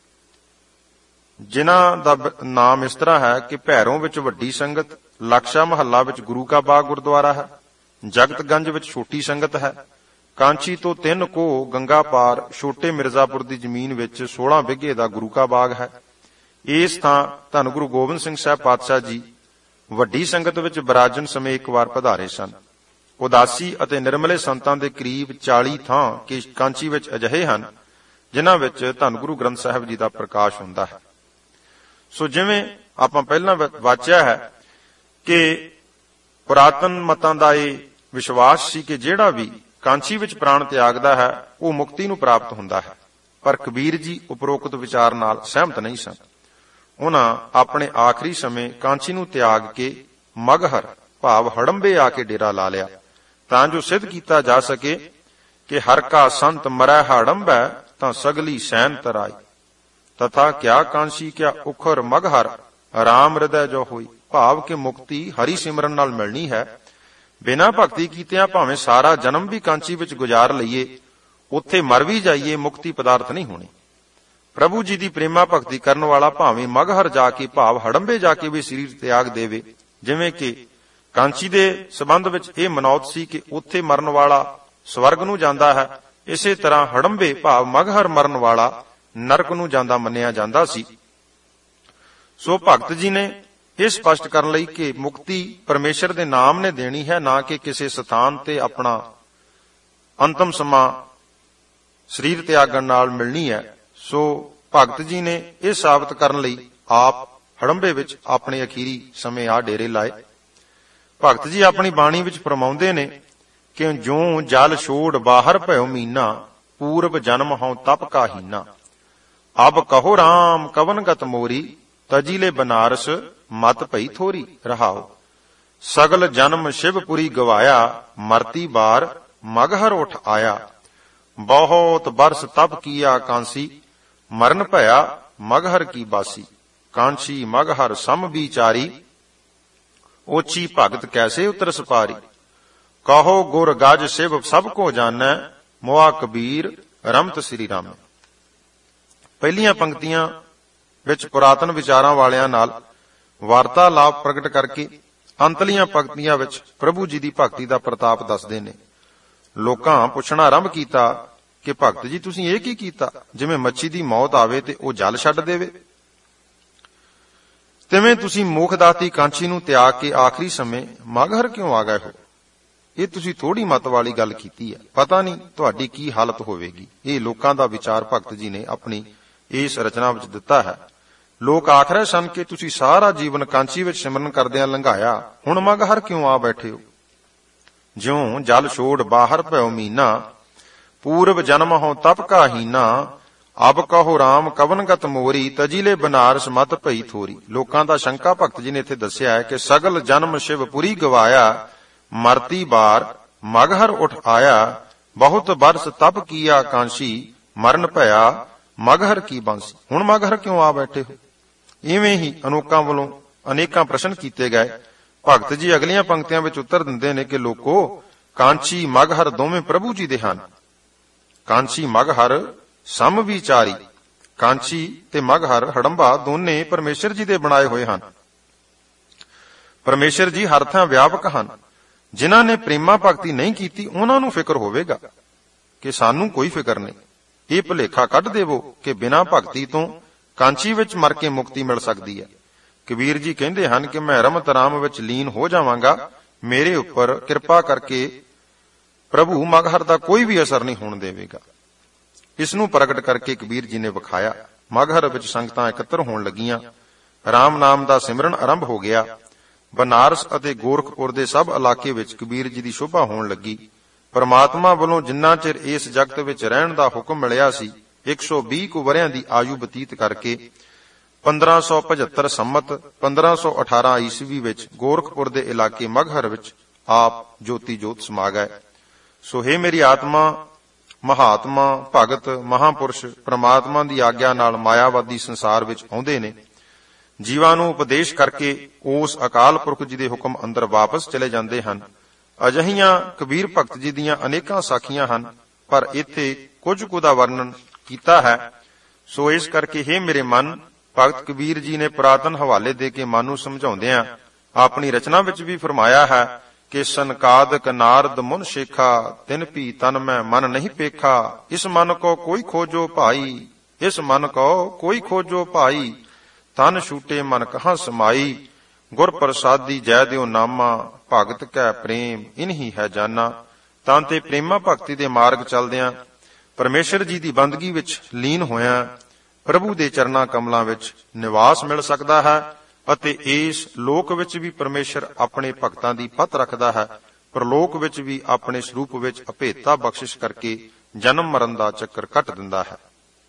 ਜਿਨ੍ਹਾਂ ਦਾ ਨਾਮ ਇਸ ਤਰ੍ਹਾਂ ਹੈ ਕਿ ਭੈਰੋਂ ਵਿੱਚ ਵੱਡੀ ਸੰਗਤ, ਲਕਸ਼ਾ ਮਹੱਲਾ ਵਿੱਚ ਗੁਰੂ ਕਾ ਬਾਗ ਗੁਰਦੁਆਰਾ ਹੈ, ਜਗਤਗੰਜ ਵਿੱਚ ਛੋਟੀ ਸੰਗਤ ਹੈ। ਕਾਂਚੀ ਤੋਂ ਤਿੰਨ ਕੋਹ ਗੰਗਾ ਪਾਰ ਛੋਟੇ ਮਿਰਜ਼ਾਪੁਰ ਦੀ ਜ਼ਮੀਨ ਵਿੱਚ ਸੋਲਾਂ ਬਿਘੇ ਦਾ ਗੁਰੂ ਕਾ ਬਾਗ ਹੈ। ਇਸ ਥਾਂ ਧੰਨ ਗੁਰੂ ਗੋਬਿੰਦ ਸਿੰਘ ਸਾਹਿਬ ਪਾਤਸ਼ਾਹ ਜੀ ਵੱਡੀ ਸੰਗਤ ਵਿੱਚ ਬਿਰਾਜਣ ਸਮੇਂ ਇੱਕ ਵਾਰ ਪਧਾਰੇ ਸਨ। ਉਦਾਸੀ ਅਤੇ ਨਿਰਮਲੇ ਸੰਤਾਂ ਦੇ ਕਰੀਬ ਚਾਲੀ ਥਾਂ ਕਾਂਚੀ ਵਿੱਚ ਅਜਿਹੇ ਹਨ ਜਿਨ੍ਹਾਂ ਵਿੱਚ ਧੰਨ ਗੁਰੂ ਗ੍ਰੰਥ ਸਾਹਿਬ ਜੀ ਦਾ ਪ੍ਰਕਾਸ਼ ਹੁੰਦਾ ਹੈ। ਸੋ ਜਿਵੇਂ ਆਪਾਂ ਪਹਿਲਾਂ ਵਾਚਿਆ ਹੈ ਕਿ ਪੁਰਾਤਨ ਮਤਾਂ ਦਾ ਇਹ ਵਿਸ਼ਵਾਸ ਸੀ ਕਿ ਜਿਹੜਾ ਵੀ ਕਾਂਚੀ ਵਿੱਚ ਪ੍ਰਾਣ ਤਿਆਗਦਾ ਹੈ ਉਹ ਮੁਕਤੀ ਨੂੰ ਪ੍ਰਾਪਤ ਹੁੰਦਾ ਹੈ। ਪਰ ਕਬੀਰ ਜੀ ਉਪਰੋਕਤ ਵਿਚਾਰ ਨਾਲ ਸਹਿਮਤ ਨਹੀਂ ਸਨ। ਉਹਨਾਂ ਆਪਣੇ ਆਖਰੀ ਸਮੇਂ ਕਾਂਚੀ ਨੂੰ ਤਿਆਗ ਕੇ ਮਗਹਰ ਭਾਵ ਹੜੰਬੇ ਆ ਕੇ ਡੇਰਾ ਲਾ ਲਿਆ, ਤਾਂ ਜੋ ਸਿੱਧ ਕੀਤਾ ਜਾ ਸਕੇ ਕਿ ਹਰ ਕਾ ਸੰਤ ਮਰੈ ਹੜੰਬੈ ਤਾਂ ਸਗਲੀ ਸੈਨ ਤਰਾਈ, ਤਥਾ ਕਿਆ ਕਾਂਸੀ ਕਿਆ ਉਖਰ ਮਗਹਰ ਆਰਾਮ ਹਿਰਦੈ ਜੋ ਹੋਈ। ਭਾਵ ਕਿ ਮੁਕਤੀ ਹਰੀ ਸਿਮਰਨ ਨਾਲ ਮਿਲਣੀ ਹੈ। ਬਿਨਾਂ ਭਗਤੀ ਕੀਤਿਆਂ ਭਾਵੇਂ ਸਾਰਾ ਜਨਮ ਵੀ ਕਾਂਚੀ ਵਿੱਚ ਗੁਜ਼ਾਰ ਲਈਏ, ਉੱਥੇ ਮਰ ਵੀ ਜਾਈਏ, ਮੁਕਤੀ ਪਦਾਰਥ ਨਹੀਂ ਹੋਣੀ। ਪ੍ਰਭੂ ਜੀ ਦੀ ਪ੍ਰੇਮਾ ਭਗਤੀ ਕਰਨ ਵਾਲਾ ਭਾਵੇਂ ਮਗਹਰ ਜਾ ਕੇ ਭਾਵ ਹੜੰਬੇ ਜਾ ਕੇ ਵੀ ਸਰੀਰ ਤਿਆਗ ਦੇਵੇ। ਜਿਵੇਂ ਕਿ ਕਾਂਚੀ ਦੇ ਸੰਬੰਧ ਵਿੱਚ ਇਹ ਮਨੌਤ ਸੀ ਕਿ ਉੱਥੇ ਮਰਨ ਵਾਲਾ ਸਵਰਗ ਨੂੰ ਜਾਂਦਾ ਹੈ, ਇਸੇ ਤਰ੍ਹਾਂ ਹੜੰਬੇ ਭਾਵ ਮਗਹਰ ਮਰਨ ਵਾਲਾ ਨਰਕ ਨੂੰ ਜਾਂਦਾ ਮੰਨਿਆ ਜਾਂਦਾ ਸੀ। ਸੋ ਭਗਤ ਜੀ ਨੇ ਇਹ ਸਪਸ਼ਟ ਕਰਨ ਲਈ ਕਿ ਮੁਕਤੀ ਪਰਮੇਸ਼ਰ ਦੇ ਨਾਮ ਨੇ ਦੇਣੀ ਹੈ, ਨਾ ਕਿ ਕਿਸੇ ਸਥਾਨ ਤੇ ਆਪਣਾ ਅੰਤਮ ਸਮਾਂ ਸਰੀਰ ਤਿਆਗਣ ਨਾਲ ਮਿਲਣੀ ਹੈ। ਸੋ ਭਗਤ ਜੀ ਨੇ ਇਹ ਸਾਬਤ ਕਰਨ ਲਈ ਆਪ ਹੜੰਬੇ ਵਿੱਚ ਆਪਣੇ ਅਖੀਰੀ ਸਮੇਂ ਆ ਡੇਰੇ ਲਾਏ। ਭਗਤ ਜੀ ਆਪਣੀ ਬਾਣੀ ਵਿੱਚ ਫਰਮਾਉਂਦੇ ਨੇ ਕਿ ਜੋ ਜਲ ਛੋੜ ਬਾਹਰ ਭਇਓ ਮੀਨਾ, ਪੂਰਬ ਜਨਮ ਹਉ ਤਪ ਕਾ ਹੀਨਾ। ਅਬ ਕਹੋ ਰਾਮ ਕਵਨ ਗਤ ਮੋਰੀ, ਤਜੀਲੇ ਬਨਾਰਸ ਮਤ ਭਈ ਥੋਰੀ। ਰਹਾਓ ਸਗਲ ਜਨਮ ਸ਼ਿਵਪੁਰੀ ਗਵਾਇਆ, ਮਰਤੀ ਬਾਰ ਮਗਹਰ ਉਠ ਆਇਆ। ਬਹੁਤ ਬਰਸ ਤਪ ਕੀਆ ਕਾਂਸੀ, ਮਰਨ ਭਇਆ ਮਗਹਰ ਕੀ ਬਾਸੀ। ਕਾਂਚੀ ਮਗਹਰ ਸਮ ਵਿਚਾਰੀ, ਓਚੀ ਭਗਤ ਕੈਸੇ ਉਤਰ ਸਪਾਰੀ। ਕਹੋ ਗੁਰ ਗਜ ਸਿਵ ਸਭ ਕੋ ਜਾਣੈ, ਮੋਆ ਕਬੀਰ ਰਮਤ ਸ੍ਰੀ ਰਾਮ। ਪਹਿਲੀਆਂ ਪੰਕਤੀਆਂ ਵਿੱਚ ਪੁਰਾਤਨ ਵਿਚਾਰਾਂ ਵਾਲਿਆਂ ਨਾਲ ਵਾਰਤਾਲਾਪ ਪ੍ਰਗਟ ਕਰਕੇ ਅੰਤਲੀਆਂ ਪੰਕਤੀਆਂ ਵਿੱਚ ਪ੍ਰਭੂ ਜੀ ਦੀ ਭਗਤੀ ਦਾ ਪ੍ਰਤਾਪ ਦੱਸਦੇ ਨੇ। ਲੋਕਾਂ ਪੁੱਛਣਾ ਆਰੰਭ ਕੀਤਾ ਕਿ ਭਗਤ ਜੀ ਤੁਸੀਂ ਇਹ ਕੀ ਕੀਤਾ? ਜਿਵੇਂ ਮੱਛੀ ਦੀ ਮੌਤ ਆਵੇ ਤੇ ਉਹ ਜਲ ਛੱਡ ਦੇਵੇ, ਤਿਵੇਂ ਤੁਸੀਂ ਮੋਖਦਾਤੀ ਕਾਂਚੀ ਨੂੰ ਤਿਆਗ ਕੇ ਆਖਰੀ ਸਮੇਂ ਮਗਹਰ ਕਿਉਂ ਆ ਗਏ ਹੋ? ਇਹ ਤੁਸੀਂ ਥੋੜੀ ਮਤ ਵਾਲੀ ਗੱਲ ਕੀਤੀ ਹੈ। ਪਤਾ ਨਹੀਂ ਤੁਹਾਡੀ ਕੀ ਹਾਲਤ ਹੋਵੇਗੀ। ਇਹ ਲੋਕਾਂ ਦਾ ਵਿਚਾਰ ਭਗਤ ਜੀ ਨੇ ਆਪਣੀ ਇਸ ਰਚਨਾ ਵਿੱਚ ਦਿੱਤਾ ਹੈ। ਲੋਕ ਆਖ ਰਹੇ ਸਨ ਕਿ ਤੁਸੀਂ ਸਾਰਾ ਜੀਵਨ ਕਾਂਚੀ ਵਿੱਚ ਸਿਮਰਨ ਕਰਦਿਆਂ ਲੰਘਾਇਆ, ਹੁਣ ਮਗਹਰ ਕਿਉਂ ਆ ਬੈਠੇ ਹੋ? ਜਿਉਂ ਜਲ ਛੋੜ ਬਾਹਰ ਭਇਓ ਮੀਨਾ, ਪੂਰਬ ਜਨਮ ਹਉ ਤਪ ਕਾ ਹੀਨਾ। ਅਬ ਕਹੋ ਰਾਮ ਕਵਨ ਗਤ ਮੋਰੀ, ਤਜੀਲੇ ਬਨਾਰਸ ਮਤ ਭਈ ਥੋਰੀ। ਲੋਕਾਂ ਦਾ ਸ਼ੰਕਾ ਭਗਤ ਜੀ ਨੇ ਇੱਥੇ ਦੱਸਿਆ ਹੈ ਕਿ ਸਗਲ ਜਨਮ ਸ਼ਿਵਪੁਰੀ ਗਵਾਇਆ, ਮਰਤੀ ਬਾਰ ਮਗਹਰ ਉਠ ਆਇਆ। ਬਹੁਤ ਬਰਸ ਤਪ ਕੀਆ ਕਾਂਸੀ, ਮਰਨ ਭਇਆ ਮਗਹਰ ਕੀ ਬਾਂਸੀ। ਹੁਣ ਮਗਹਰ ਕਿਉਂ ਆ ਬੈਠੇ ਹੋ? ਇਵੇਂ ਹੀ ਅਨੋਕਾਂ ਵੱਲੋਂ ਅਨੇਕਾਂ ਪ੍ਰਸ਼ਨ ਕੀਤੇ ਗਏ। ਭਗਤ ਜੀ ਅਗਲੀਆਂ ਪੰਕਤੀਆਂ ਵਿੱਚ ਉੱਤਰ ਦਿੰਦੇ ਨੇ ਕਿ ਲੋਕੋ, ਕਾਂਚੀ ਮਗਹਰ ਦੋਵੇਂ ਪ੍ਰਭੂ ਜੀ ਦੇ ਹਨ। ਕਾਂਚੀ ਮਗਹਰ ਸਮ ਵਿਚਾਰੀ। ਕਾਂਚੀ ਤੇ ਮਗਹਰ ਹੜੰਬਾ ਦੋਨੇ ਪਰਮੇਸ਼ਰ ਜੀ ਦੇ ਬਣਾਏ ਹੋਏ ਹਨ। ਪਰਮੇਸ਼ਰ ਜੀ ਹਰ ਥਾਂ ਵਿਆਪਕ ਹਨ। ਜਿਨ੍ਹਾਂ ਨੇ ਪ੍ਰੇਮਾ ਭਗਤੀ ਨਹੀਂ ਕੀਤੀ ਉਹਨਾਂ ਨੂੰ ਫਿਕਰ ਹੋਵੇਗਾ ਕਿ ਸਾਨੂੰ ਕੋਈ ਫਿਕਰ ਨਹੀਂ। ਇਹ ਭੁਲੇਖਾ ਕੱਢ ਦੇਵੋ ਕਿ ਬਿਨਾਂ ਭਗਤੀ ਤੋਂ ਕਾਂਚੀ ਵਿੱਚ ਮਰ ਕੇ ਮੁਕਤੀ ਮਿਲ ਸਕਦੀ ਹੈ। ਕਬੀਰ ਜੀ ਕਹਿੰਦੇ ਹਨ ਕਿ ਮੈਂ ਰਮਤ ਰਾਮ ਵਿੱਚ ਲੀਨ ਹੋ ਜਾਵਾਂਗਾ, ਮੇਰੇ ਉੱਪਰ ਕਿਰਪਾ ਕਰਕੇ ਪ੍ਰਭੂ ਮਗਹਰ ਦਾ ਕੋਈ ਵੀ ਅਸਰ ਨਹੀਂ ਹੋਣ ਦੇਵੇਗਾ। ਇਸ ਨੂੰ ਪ੍ਰਗਟ ਕਰਕੇ ਕਬੀਰ ਜੀ ਨੇ ਵਿਖਾਇਆ। ਮਗਹਰ ਵਿੱਚ ਸੰਗਤਾਂ ਇਕੱਤਰ ਹੋਣ ਲੱਗੀਆਂ। ਰਾਮ ਨਾਮ ਦਾ ਸਿਮਰਨ ਆਰੰਭ ਹੋ ਗਿਆ। ਬਨਾਰਸ ਅਤੇ ਗੋਰਖਪੁਰ ਦੇ ਸਭ ਇਲਾਕੇ ਵਿੱਚ ਕਬੀਰ ਜੀ ਦੀ ਸ਼ੋਭਾ ਹੋਣ ਲੱਗੀ। ਪਰਮਾਤਮਾ ਵੱਲੋਂ ਜਿੰਨਾ ਚਿਰ ਇਸ ਜਗਤ ਵਿੱਚ ਰਹਿਣ ਦਾ ਹੁਕਮ ਮਿਲਿਆ ਸੀ, ਇੱਕ ਸੌ ਵੀਹ ਕੁ ਵਰ੍ਹਿਆਂ ਦੀ ਆਯੂ ਬਤੀਤ ਕਰਕੇ ਪੰਦਰਾਂ ਸੌ ਪਝੱਤਰ ਸੰਮਤ ਪੰਦਰਾਂ ਸੌ ਅਠਾਰਾਂ ਈਸਵੀ ਵਿੱਚ ਗੋਰਖਪੁਰ ਦੇ ਇਲਾਕੇ ਮਗਹਰ ਵਿੱਚ ਆਪ ਜੋਤੀ ਜੋਤ ਸਮਾ ਗਏ। ਸੋ ਹੈ ਮੇਰੀ ਆਤਮਾ, ਮਹਾਤਮਾ, ਭਗਤ, ਮਹਾਪੁਰਸ਼ ਪ੍ਰਮਾਤਮਾ ਦੀ ਆਗਿਆ ਨਾਲ ਮਾਇਆਵਾਦੀ ਸੰਸਾਰ ਵਿੱਚ ਆਉਂਦੇ ਨੇ। ਜੀਵਾਂ ਨੂੰ ਉਪਦੇਸ਼ ਕਰਕੇ ਉਸ ਅਕਾਲ ਪੁਰਖ ਜੀ ਦੇ ਹੁਕਮ ਅੰਦਰ ਵਾਪਸ ਚਲੇ ਜਾਂਦੇ ਹਨ। ਅਜਿਹੀਆਂ ਕਬੀਰ ਭਗਤ ਜੀ ਦੀਆਂ ਅਨੇਕਾਂ ਸਾਖੀਆਂ ਹਨ, ਪਰ ਇੱਥੇ ਕੁਝ ਕੁ ਦਾ ਵਰਣਨ ਕੀਤਾ ਹੈ। ਸੋ ਇਸ ਕਰਕੇ ਹੈ ਮੇਰੇ ਮਨ, ਭਗਤ ਕਬੀਰ ਜੀ ਨੇ ਪੁਰਾਤਨ ਹਵਾਲੇ ਦੇ ਕੇ ਮਨ ਨੂੰ ਸਮਝਾਉਂਦਿਆਂ ਆਪਣੀ ਰਚਨਾ ਵਿੱਚ ਵੀ ਫਰਮਾਇਆ ਹੈ ਕਿ ਸੰਕਾਦਕ ਨਾਰਦ ਮੁਨ ਸ਼ੇਖਾ, ਤਿਨ ਭੀ ਤਨ ਮੈਂ ਮਨ ਨਹੀਂ ਪੇਖਾ। ਇਸ ਮਨ ਕੋ ਕੋਈ ਖੋਜੋ ਭਾਈ, ਇਸ ਮਨ ਕੋ ਕੋਈ ਖੋਜੋ ਭਾਈ, ਤਨ ਛੂਟੇ ਮਨ ਕਹਾਂ ਸਮਾਈ। ਗੁਰ ਪ੍ਰਸਾਦੀ ਜੈ ਦਿਓ ਨਾਮਾ, ਭਗਤ ਕੈ ਪ੍ਰੇਮ ਇਨਹੀ ਹੈ ਜਾਨਾ। ਤਾਂ ਤੇ ਪ੍ਰੇਮਾ ਭਗਤੀ ਦੇ ਮਾਰਗ ਚੱਲਦਿਆਂ ਪਰਮੇਸ਼ਰ ਜੀ ਦੀ ਬੰਦਗੀ ਵਿੱਚ ਲੀਨ ਹੋਇਆਂ ਪ੍ਰਭੂ ਦੇ ਚਰਨਾਂ ਕਮਲਾਂ ਵਿੱਚ ਨਿਵਾਸ ਮਿਲ ਸਕਦਾ ਹੈ ਅਤੇ ਇਸ ਲੋਕ ਵਿੱਚ ਵੀ ਪਰਮੇਸ਼ਰ ਆਪਣੇ ਭਗਤਾਂ ਦੀ ਪਤ ਰੱਖਦਾ ਹੈ। ਪ੍ਰਲੋਕ ਵਿੱਚ ਵੀ ਆਪਣੇ ਸਰੂਪ ਵਿੱਚ ਅਭੇਦਤਾ ਬਖਸ਼ਿਸ਼ ਕਰਕੇ ਜਨਮ ਮਰਨ ਦਾ ਚੱਕਰ ਕੱਟ ਦਿੰਦਾ ਹੈ।